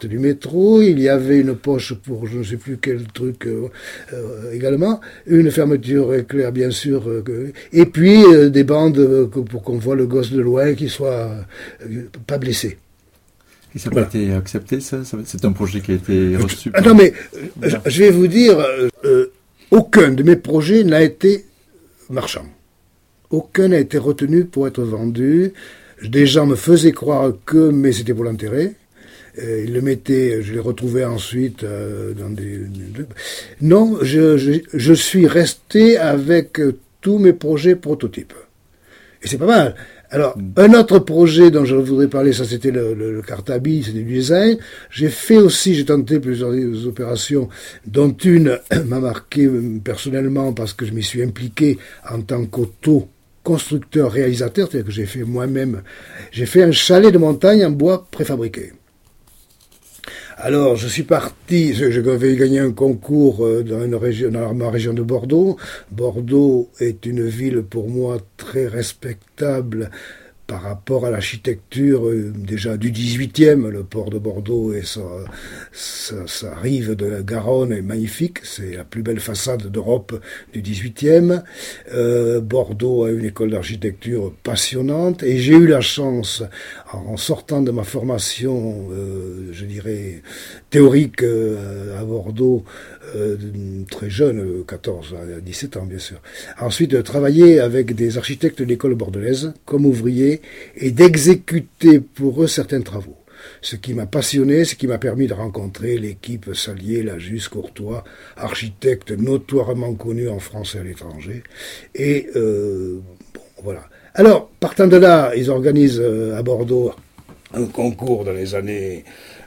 Speaker 3: carte du métro, il y avait une poche pour je ne sais plus quel truc également, une fermeture éclair bien sûr, et puis des bandes pour qu'on voit le gosse de loin qui soit pas blessé.
Speaker 1: Et ça n'a pas été accepté, ça? C'est un projet qui a été reçu par...
Speaker 3: Non, mais je vais vous dire, aucun de mes projets n'a été marchand. Aucun n'a été retenu pour être vendu. Des gens me faisaient croire mais c'était pour l'intérêt. Ils le mettaient, je les retrouvais ensuite dans des... Non, je suis resté avec tous mes projets prototypes. Et c'est pas mal. Alors, un autre projet dont je voudrais parler, ça c'était le Cartabi, c'était du design. J'ai tenté plusieurs opérations, dont une m'a marqué personnellement parce que je m'y suis impliqué en tant qu'auto-constructeur réalisateur, c'est-à-dire que j'ai fait un chalet de montagne en bois préfabriqué. Alors, je suis parti, j'avais gagné un concours dans ma région de Bordeaux. Bordeaux est une ville pour moi très respectable par rapport à l'architecture déjà du 18e. Le port de Bordeaux et sa rive de la Garonne est magnifique. C'est la plus belle façade d'Europe du 18e. Bordeaux a une école d'architecture passionnante et j'ai eu la chance, en sortant de ma formation, je dirais, théorique à Bordeaux, très jeune, 14 à 17 ans bien sûr. Ensuite, de travailler avec des architectes de l'école bordelaise comme ouvrier et d'exécuter pour eux certains travaux. Ce qui m'a passionné, ce qui m'a permis de rencontrer l'équipe Salier, Lajus, Courtois, architectes notoirement connus en France et à l'étranger. Et voilà. Alors, partant de là, ils organisent à Bordeaux un concours dans les années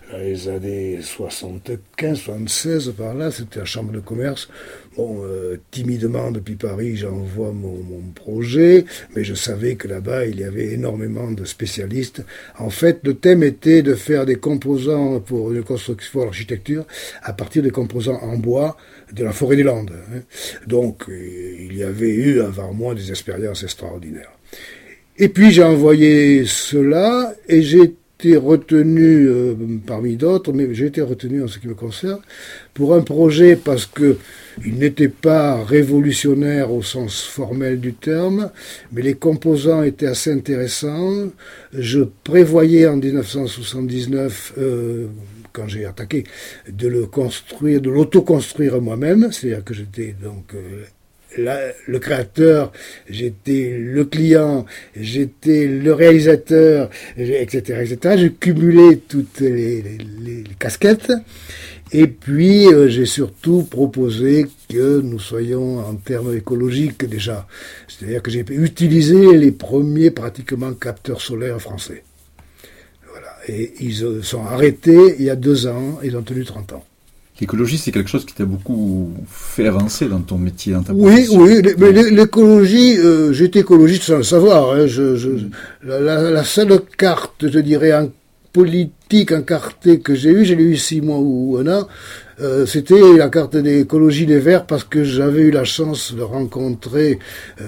Speaker 3: 75, 76, par là, c'était la Chambre de commerce. Bon, timidement, depuis Paris, j'envoie mon projet, mais je savais que là-bas, il y avait énormément de spécialistes. En fait, le thème était de faire des composants pour une construction, pour l'architecture, à partir des composants en bois de la forêt des Landes. Donc, il y avait eu avant moi des expériences extraordinaires. Et puis, j'ai envoyé cela, et j'ai été retenu parmi d'autres, mais j'ai été retenu en ce qui me concerne pour un projet parce que il n'était pas révolutionnaire au sens formel du terme, mais les composants étaient assez intéressants. Je prévoyais en 1979, quand j'ai attaqué, de l'auto-construire moi-même, c'est-à-dire que j'étais donc le créateur, j'étais le client, j'étais le réalisateur, etc., etc. J'ai cumulé toutes les casquettes. Et puis, j'ai surtout proposé que nous soyons en termes écologiques déjà. C'est-à-dire que j'ai utilisé les premiers pratiquement capteurs solaires français. Voilà. Et ils sont arrêtés il y a 2 ans, ils ont tenu 30 ans.
Speaker 1: L'écologie, c'est quelque chose qui t'a beaucoup fait avancer dans ton métier, dans ta profession.
Speaker 3: Oui, mais l'écologie, j'étais écologiste sans le savoir. Hein. La seule carte, je dirais, politique encartée que j'ai eue, je l'ai eue 6 mois ou 1 an, c'était la carte d'écologie des Verts parce que j'avais eu la chance de rencontrer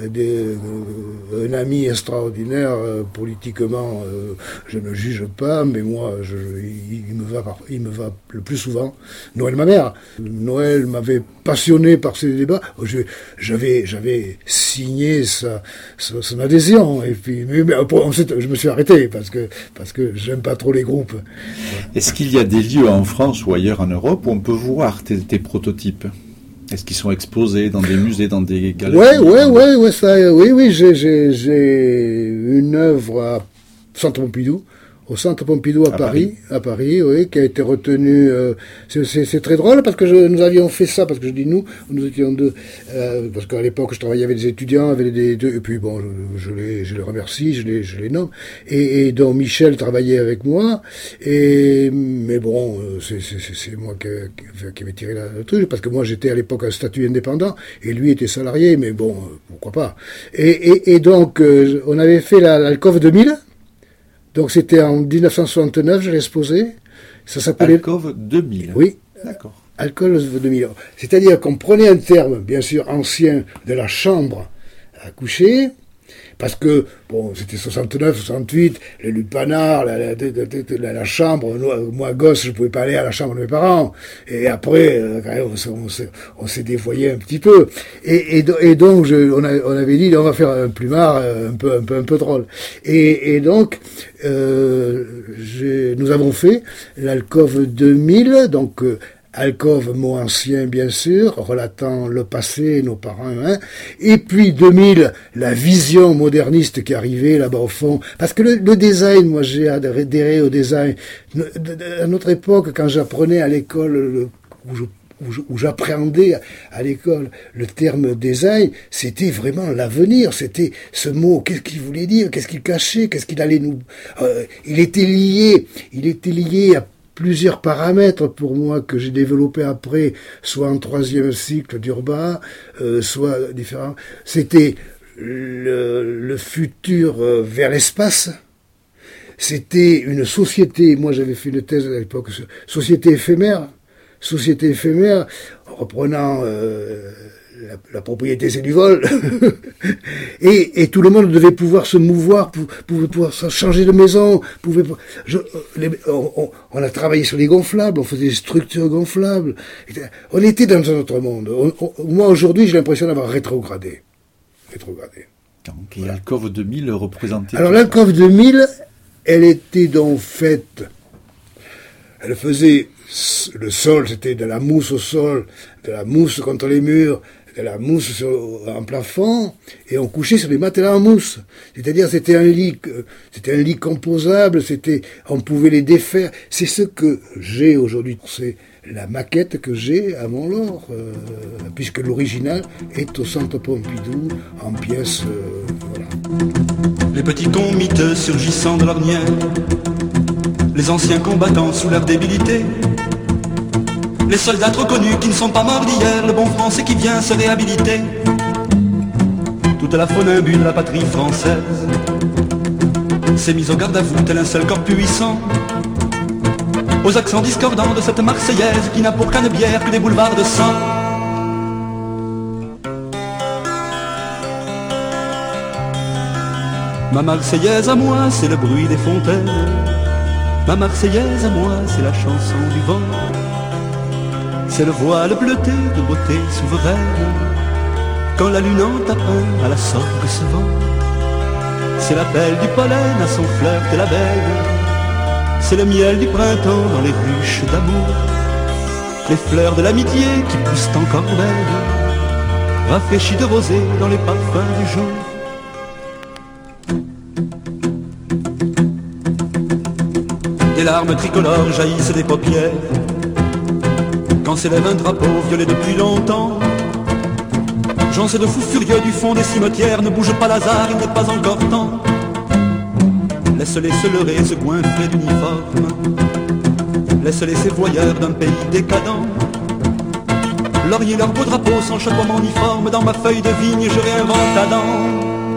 Speaker 3: un ami extraordinaire politiquement, je ne juge pas, mais moi il me va le plus souvent. Noël ma mère. Noël m'avait passionné par ces débats. J'avais signé son adhésion et puis ensuite je me suis arrêté parce que j'aime pas trop les groupes.
Speaker 1: Est-ce qu'il y a des lieux en France ou ailleurs en Europe où on peut voir tes prototypes? Est-ce qu'ils sont exposés dans des musées, dans des galeries?
Speaker 3: Oui, j'ai une œuvre à Centre Pompidou, au Centre Pompidou à Paris, oui, qui a été retenu. C'est très drôle parce que nous avions fait ça, parce que je dis nous étions 2, parce qu'à l'époque je travaillais avec des étudiants, et puis bon, je les remercie, je les nomme, et dont Michel travaillait avec moi, mais bon, c'est moi qui m'ai tiré le truc, parce que moi j'étais à l'époque un statut indépendant, et lui était salarié, mais bon, pourquoi pas. Et donc, on avait fait l'Alcôve 2000. Donc c'était en 1969, je l'ai exposé. Ça s'appelait...
Speaker 1: Alcôve 2000.
Speaker 3: Oui.
Speaker 1: D'accord.
Speaker 3: Alcôve 2000. C'est-à-dire qu'on prenait un terme, bien sûr, ancien de la chambre à coucher, Parce que, bon, c'était 69, 68, les lupanards, la chambre, moi, gosse, je pouvais pas aller à la chambre de mes parents. Et après, quand même, on s'est dévoyé un petit peu. Et donc, on avait dit, on va faire un plumard un peu drôle. Et donc, nous avons fait l'alcôve 2000, donc, alcôve, mot ancien bien sûr, relatant le passé, nos parents, hein. Et puis 2000, la vision moderniste qui arrivait là-bas au fond. Parce que le design, moi j'ai adhéré au design. À notre époque, quand j'apprenais à l'école, où j'appréhendais à l'école le terme design, c'était vraiment l'avenir, c'était ce mot, qu'est-ce qu'il voulait dire, qu'est-ce qu'il cachait, qu'est-ce qu'il allait nous... il était lié à plusieurs paramètres pour moi que j'ai développés après, soit en 3e cycle d'Urbain, soit différents. C'était le futur vers l'espace. C'était une société, moi j'avais fait une thèse à l'époque, société éphémère, reprenant la propriété c'est du vol, et tout le monde devait pouvoir se mouvoir, pouvait pouvoir changer de maison, on a travaillé sur les gonflables, on faisait des structures gonflables, on était dans un autre monde. Moi aujourd'hui j'ai l'impression d'avoir rétrogradé.
Speaker 1: Donc l'alcôve 2000 représentait...
Speaker 3: Alors l'alcôve 2000, elle était donc faite, elle faisait le sol, c'était de la mousse au sol, de la mousse contre les murs, de la mousse en plafond, et on couchait sur des matelas en mousse. C'est-à-dire, c'était un lit composable, on pouvait les défaire. C'est ce que j'ai aujourd'hui. C'est la maquette que j'ai à Mont-Laur, puisque l'original est au Centre Pompidou, en pièces, voilà.
Speaker 6: Les petits cons miteux surgissant de l'ornière, les anciens combattants sous leur débilité, les soldats trop connus qui ne sont pas morts d'hier, le bon français qui vient se réhabiliter. Toute la faune imbue de la patrie française s'est mise au garde à vous tel un seul corps puissant, aux accents discordants de cette Marseillaise qui n'a pour canebière que des boulevards de sang. Ma Marseillaise à moi, c'est le bruit des fontaines. Ma Marseillaise à moi, c'est la chanson du vent. C'est le voile bleuté de beauté souveraine, quand la lune en tapant à la sorgue se vend. C'est l'appel du pollen à son flirt de l'abeille, c'est le miel du printemps dans les ruches d'amour, les fleurs de l'amitié qui poussent encore belles, rafraîchies de rosée dans les parfums du jour. Des larmes tricolores jaillissent des paupières quand s'élève un drapeau violet depuis longtemps. J'en sais de fous furieux du fond des cimetières, ne bouge pas Lazare, il n'est pas encore temps. Laisse-les se leurrer, se goinfrer d'uniforme, laisse-les ces voyeurs d'un pays décadent. Laurier leur beau drapeau sans chatoiement ni forme, dans ma feuille de vigne je réinvente Adam.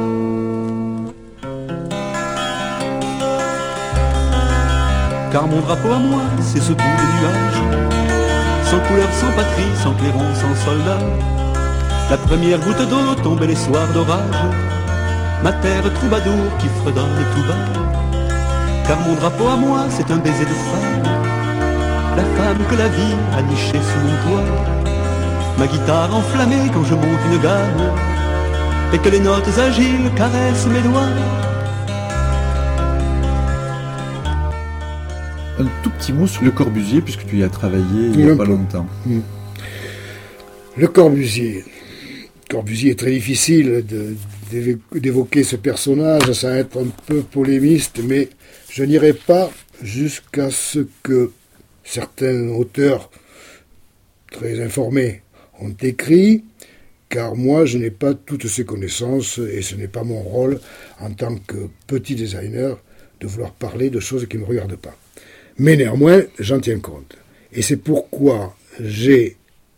Speaker 6: Car mon drapeau à moi, c'est ce bout de nuage, sans couleur, sans patrie, sans clairon, sans soldat. La première goutte d'eau tombait les soirs d'orage, ma terre troubadour qui fredonne tout bas. Car mon drapeau à moi, c'est un baiser de femme, la femme que la vie a nichée sous mon toit. Ma guitare enflammée quand je monte une gamme, et que les notes agiles caressent mes doigts.
Speaker 1: Un tout petit mot sur Le Corbusier, puisque tu y as travaillé il n'y a pas longtemps.
Speaker 3: Le Corbusier. Corbusier est très difficile d'évoquer ce personnage, ça va être un peu polémiste, mais je n'irai pas jusqu'à ce que certains auteurs très informés ont écrit, car moi je n'ai pas toutes ces connaissances et ce n'est pas mon rôle en tant que petit designer de vouloir parler de choses qui ne me regardent pas. Mais néanmoins, j'en tiens compte. Et c'est pourquoi j'ai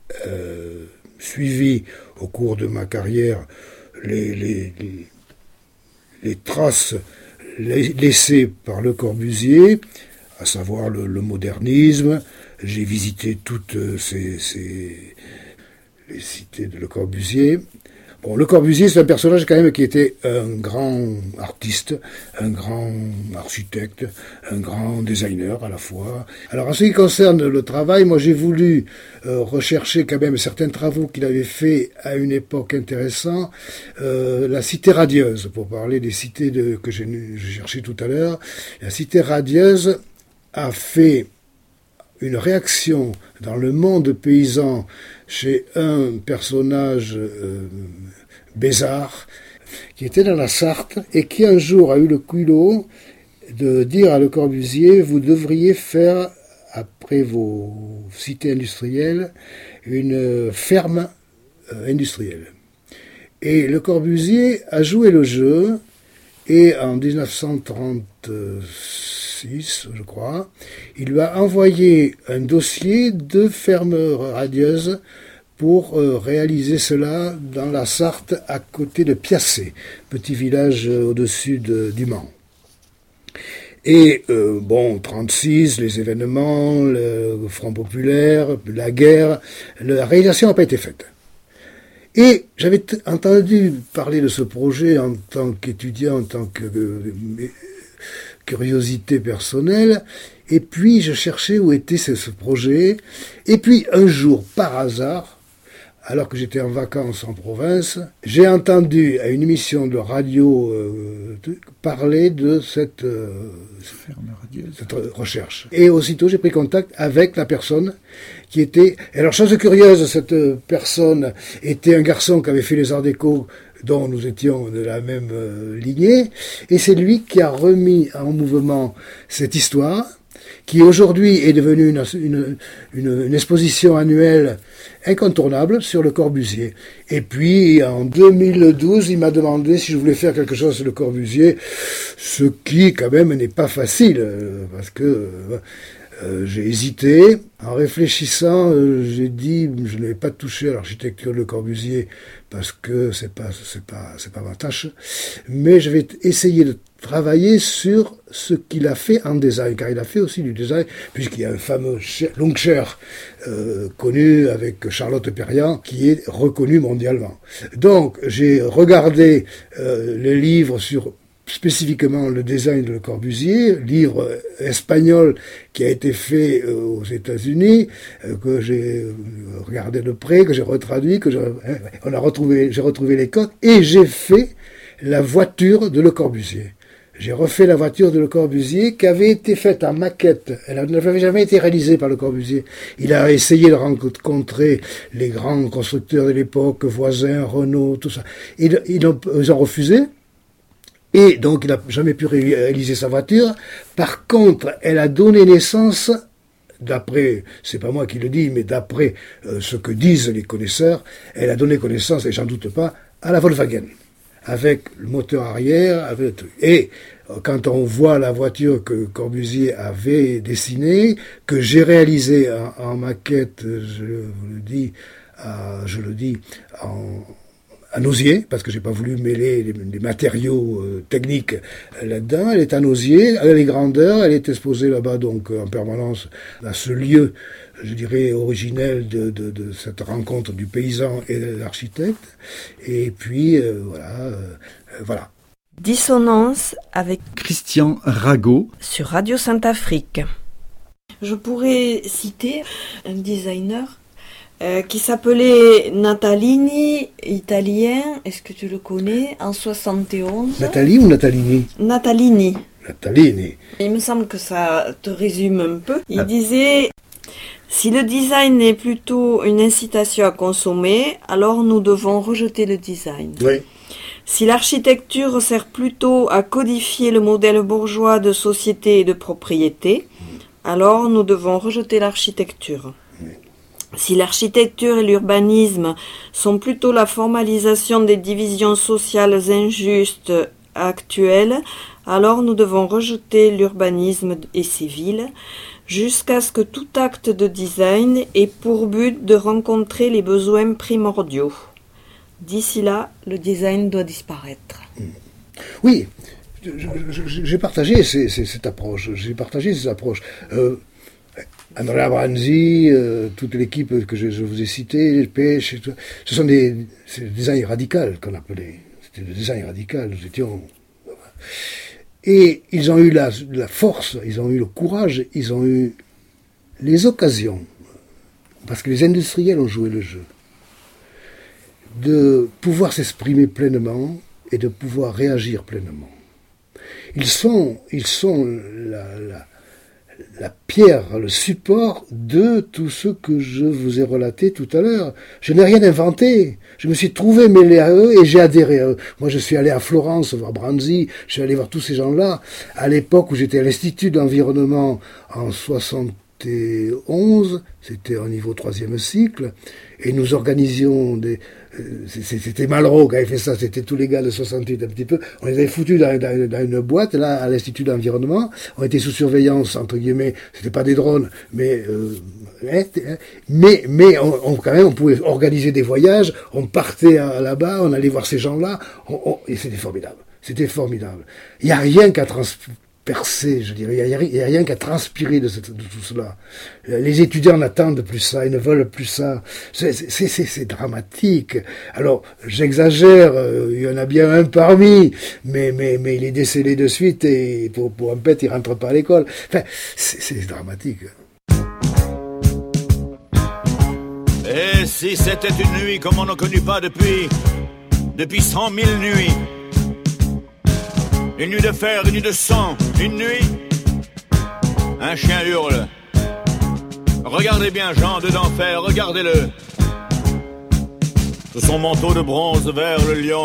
Speaker 3: suivi au cours de ma carrière les traces laissées par Le Corbusier, à savoir le modernisme. J'ai visité toutes les cités de Le Corbusier. Bon, Le Corbusier, c'est un personnage quand même qui était un grand artiste, un grand architecte, un grand designer à la fois. Alors en ce qui concerne le travail, moi j'ai voulu rechercher quand même certains travaux qu'il avait fait à une époque intéressante. La cité radieuse, pour parler des cités que j'ai cherché tout à l'heure. La cité radieuse a fait une réaction dans le monde paysan chez un personnage Bézard, qui était dans la Sarthe et qui un jour a eu le culot de dire à Le Corbusier, vous devriez faire, après vos cités industrielles, une ferme industrielle. Et Le Corbusier a joué le jeu, et en 1936, je crois, il lui a envoyé un dossier de ferme radieuse pour réaliser cela dans la Sarthe, à côté de Piassé, petit village au-dessus du Mans. Et 36, les événements, le Front populaire, la guerre, la réalisation n'a pas été faite. Et j'avais entendu parler de ce projet en tant qu'étudiant, en tant que curiosité personnelle, et puis je cherchais où était ce projet, et puis un jour, par hasard, alors que j'étais en vacances en province, j'ai entendu à une émission de radio parler de cette recherche. Et aussitôt, j'ai pris contact avec la personne qui était... Alors, chose curieuse, cette personne était un garçon qui avait fait les arts déco, dont nous étions de la même lignée, et c'est lui qui a remis en mouvement cette histoire, qui aujourd'hui est devenue une exposition annuelle incontournable sur Le Corbusier. Et puis, en 2012, il m'a demandé si je voulais faire quelque chose sur Le Corbusier, ce qui, quand même, n'est pas facile, parce que j'ai hésité. En réfléchissant, j'ai dit, je n'avais pas touché à l'architecture de Le Corbusier, parce que c'est pas ma tâche, mais je vais essayer de travailler sur ce qu'il a fait en design, car il a fait aussi du design, puisqu'il y a un fameux Longchair connu avec Charlotte Perriand, qui est reconnu mondialement. Donc, j'ai regardé les livres sur spécifiquement le design de Le Corbusier, livre espagnol qui a été fait aux États-Unis, que j'ai regardé de près, que j'ai retraduit, j'ai retrouvé les codes, et j'ai fait la voiture de Le Corbusier. J'ai refait la voiture de Le Corbusier qui avait été faite en maquette. Elle n'avait jamais été réalisée par Le Corbusier. Il a essayé de rencontrer les grands constructeurs de l'époque, Voisin, Renault, tout ça. Ils ont refusé. Et donc, il n'a jamais pu réaliser sa voiture. Par contre, elle a donné naissance, d'après, c'est pas moi qui le dis, mais d'après ce que disent les connaisseurs, elle a donné connaissance, et j'en doute pas, à la Volkswagen. Avec le moteur arrière, et quand on voit la voiture que Corbusier avait dessinée, que j'ai réalisée en maquette, je le dis en osier, parce que j'ai pas voulu mêler les matériaux techniques là-dedans. Elle est en osier, elle a les grandeurs, elle est exposée là-bas donc en permanence à ce lieu, je dirais, originel de cette rencontre du paysan et de l'architecte. Et puis voilà.
Speaker 2: Dissonance avec
Speaker 1: Christian Rago
Speaker 2: sur Radio Saint-Afrique. Je pourrais citer un designer qui s'appelait Natalini, italien, est-ce que tu le connais, en 71.
Speaker 3: Nathalie ou Natalini?
Speaker 2: Natalini.
Speaker 3: Natalini.
Speaker 2: Il me semble que ça te résume un peu. Il disait, si le design est plutôt une incitation à consommer, alors nous devons rejeter le design.
Speaker 3: Oui.
Speaker 2: Si l'architecture sert plutôt à codifier le modèle bourgeois de société et de propriété, alors nous devons rejeter l'architecture. Si l'architecture et l'urbanisme sont plutôt la formalisation des divisions sociales injustes actuelles, alors nous devons rejeter l'urbanisme et ses villes, jusqu'à ce que tout acte de design ait pour but de rencontrer les besoins primordiaux. D'ici là, le design doit disparaître.
Speaker 3: Oui, j'ai partagé cette approche. Andrea Branzi, toute l'équipe que je vous ai citée, Pêche, ce sont des designs radicaux qu'on appelait. C'était des designs radicaux, nous étions... Et ils ont eu la force, ils ont eu le courage, ils ont eu les occasions, parce que les industriels ont joué le jeu, de pouvoir s'exprimer pleinement et de pouvoir réagir pleinement. Ils sont la pierre, le support de tout ce que je vous ai relaté tout à l'heure. Je n'ai rien inventé. Je me suis trouvé mêlé à eux et j'ai adhéré à eux. Moi, je suis allé à Florence voir Branzi, je suis allé voir tous ces gens-là. À l'époque où j'étais à l'Institut d'environnement en 71, c'était au niveau 3e cycle, et nous organisions des... C'était Malraux qui avait fait ça, c'était tous les gars de 68 un petit peu. On les avait foutus dans une boîte, là, à l'Institut d'environnement. On était sous surveillance, entre guillemets. C'était pas des drones, mais quand même, on pouvait organiser des voyages. On partait là-bas, on allait voir ces gens-là, et c'était formidable. C'était formidable. Il n'y a rien qu'à percer, je dirais. Il n'y a rien qu'à transpirer de tout cela. Les étudiants n'attendent plus ça, ils ne veulent plus ça. C'est dramatique. Alors, j'exagère, il y en a bien un parmi, mais il est décédé de suite et pour un pet, il rentre pas à l'école. Enfin, c'est dramatique.
Speaker 4: Et si c'était une nuit comme on n'en connu pas depuis 100 000 nuits? Une nuit de fer, une nuit de sang, une nuit. Un chien hurle. Regardez bien Jean de d'enfer, regardez-le. Sous son manteau de bronze vers le lion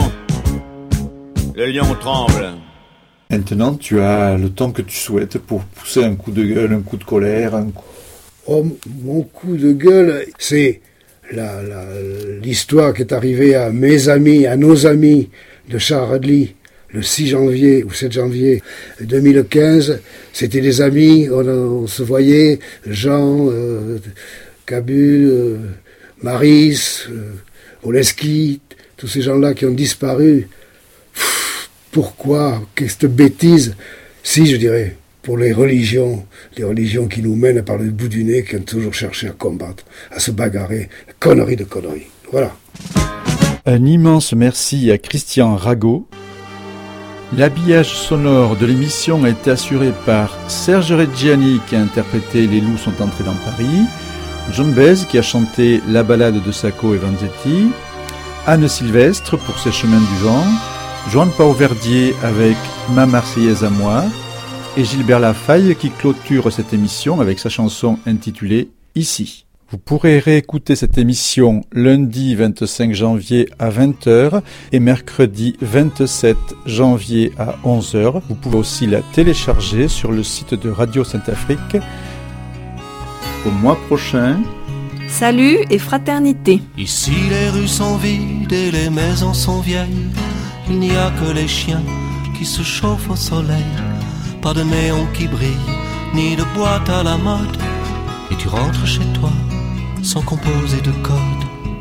Speaker 4: tremble.
Speaker 1: Maintenant, tu as le temps que tu souhaites pour pousser un coup de gueule, un coup de colère,
Speaker 3: Oh, mon coup de gueule, c'est l'histoire qui est arrivée à mes amis, à nos amis de Charradly, le 6 janvier ou 7 janvier 2015, c'était des amis, on se voyait, Jean, Cabul, Maris, Oleski, tous ces gens-là qui ont disparu. Pourquoi? Qu'est-ce que bêtise? Si, je dirais, pour les religions qui nous mènent par le bout du nez, qui ont toujours cherché à combattre, à se bagarrer, conneries de conneries. Voilà.
Speaker 1: Un immense merci à Christian Rago. L'habillage sonore de l'émission a été assuré par Serge Reggiani qui a interprété Les loups sont entrés dans Paris, John Baez qui a chanté la ballade de Sacco et Vanzetti, Anne Sylvestre pour Ses chemins du vent, Joan Pau-Verdier avec Ma Marseillaise à moi et Gilbert Lafaille qui clôture cette émission avec sa chanson intitulée Ici. Vous pourrez réécouter cette émission lundi 25 janvier à 20h et mercredi 27 janvier à 11h. Vous pouvez aussi la télécharger sur le site de Radio Sainte-Afrique. Au mois prochain.
Speaker 2: Salut et fraternité.
Speaker 5: Ici les rues sont vides et les maisons sont vieilles. Il n'y a que les chiens qui se chauffent au soleil. Pas de néon qui brille, ni de boîte à la mode. Et tu rentres chez toi sans composer de code.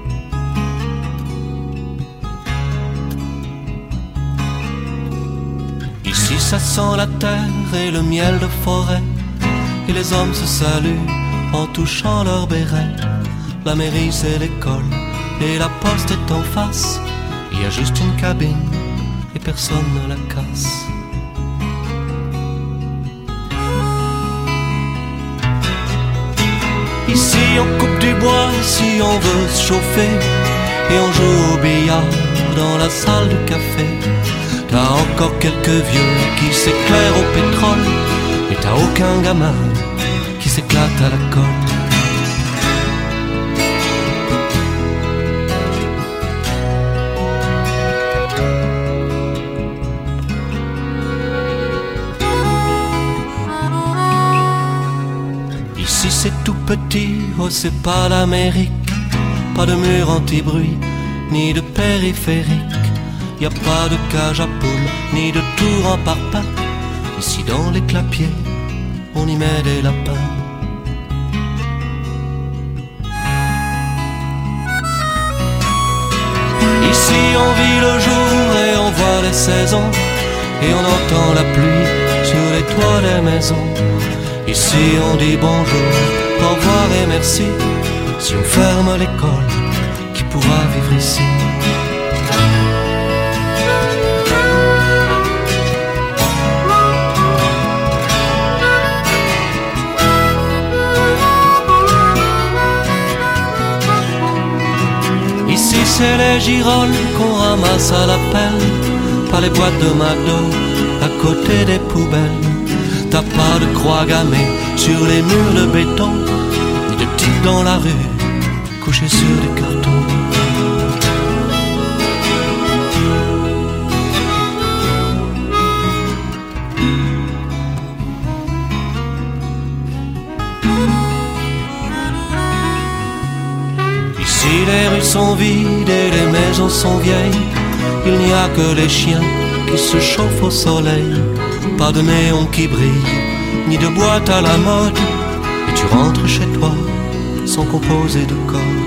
Speaker 5: Ici ça sent la terre et le miel de forêt. Et les hommes se saluent en touchant leur béret. La mairie c'est l'école et la poste est en face. Il y a juste une cabine et personne ne la casse. Ici on coupe du bois si on veut se chauffer. Et on joue au billard dans la salle du café. T'as encore quelques vieux qui s'éclairent au pétrole. Mais t'as aucun gamin qui s'éclate à la colle. Ici c'est tout petit, oh c'est pas l'Amérique. Pas de mur anti-bruit, ni de périphérique. Y a pas de cage à poules, ni de tour en parpaing. Ici dans les clapiers, on y met des lapins. Ici on vit le jour et on voit les saisons. Et on entend la pluie sur les toits des maisons. Ici on dit bonjour Au revoir et merci. Si on ferme l'école, qui pourra vivre ici? Ici c'est les girolles qu'on ramasse à la pelle, par les boîtes de McDo, à côté des poubelles. T'as pas de croix gammée sur les murs de béton, ni de types dans la rue, couchés sur des cartons. Ici les rues sont vides et les maisons sont vieilles. Il n'y a que les chiens qui se chauffent au soleil. Pas de néon qui brille, ni de boîte à la mode. Et tu rentres chez toi sans composer de code.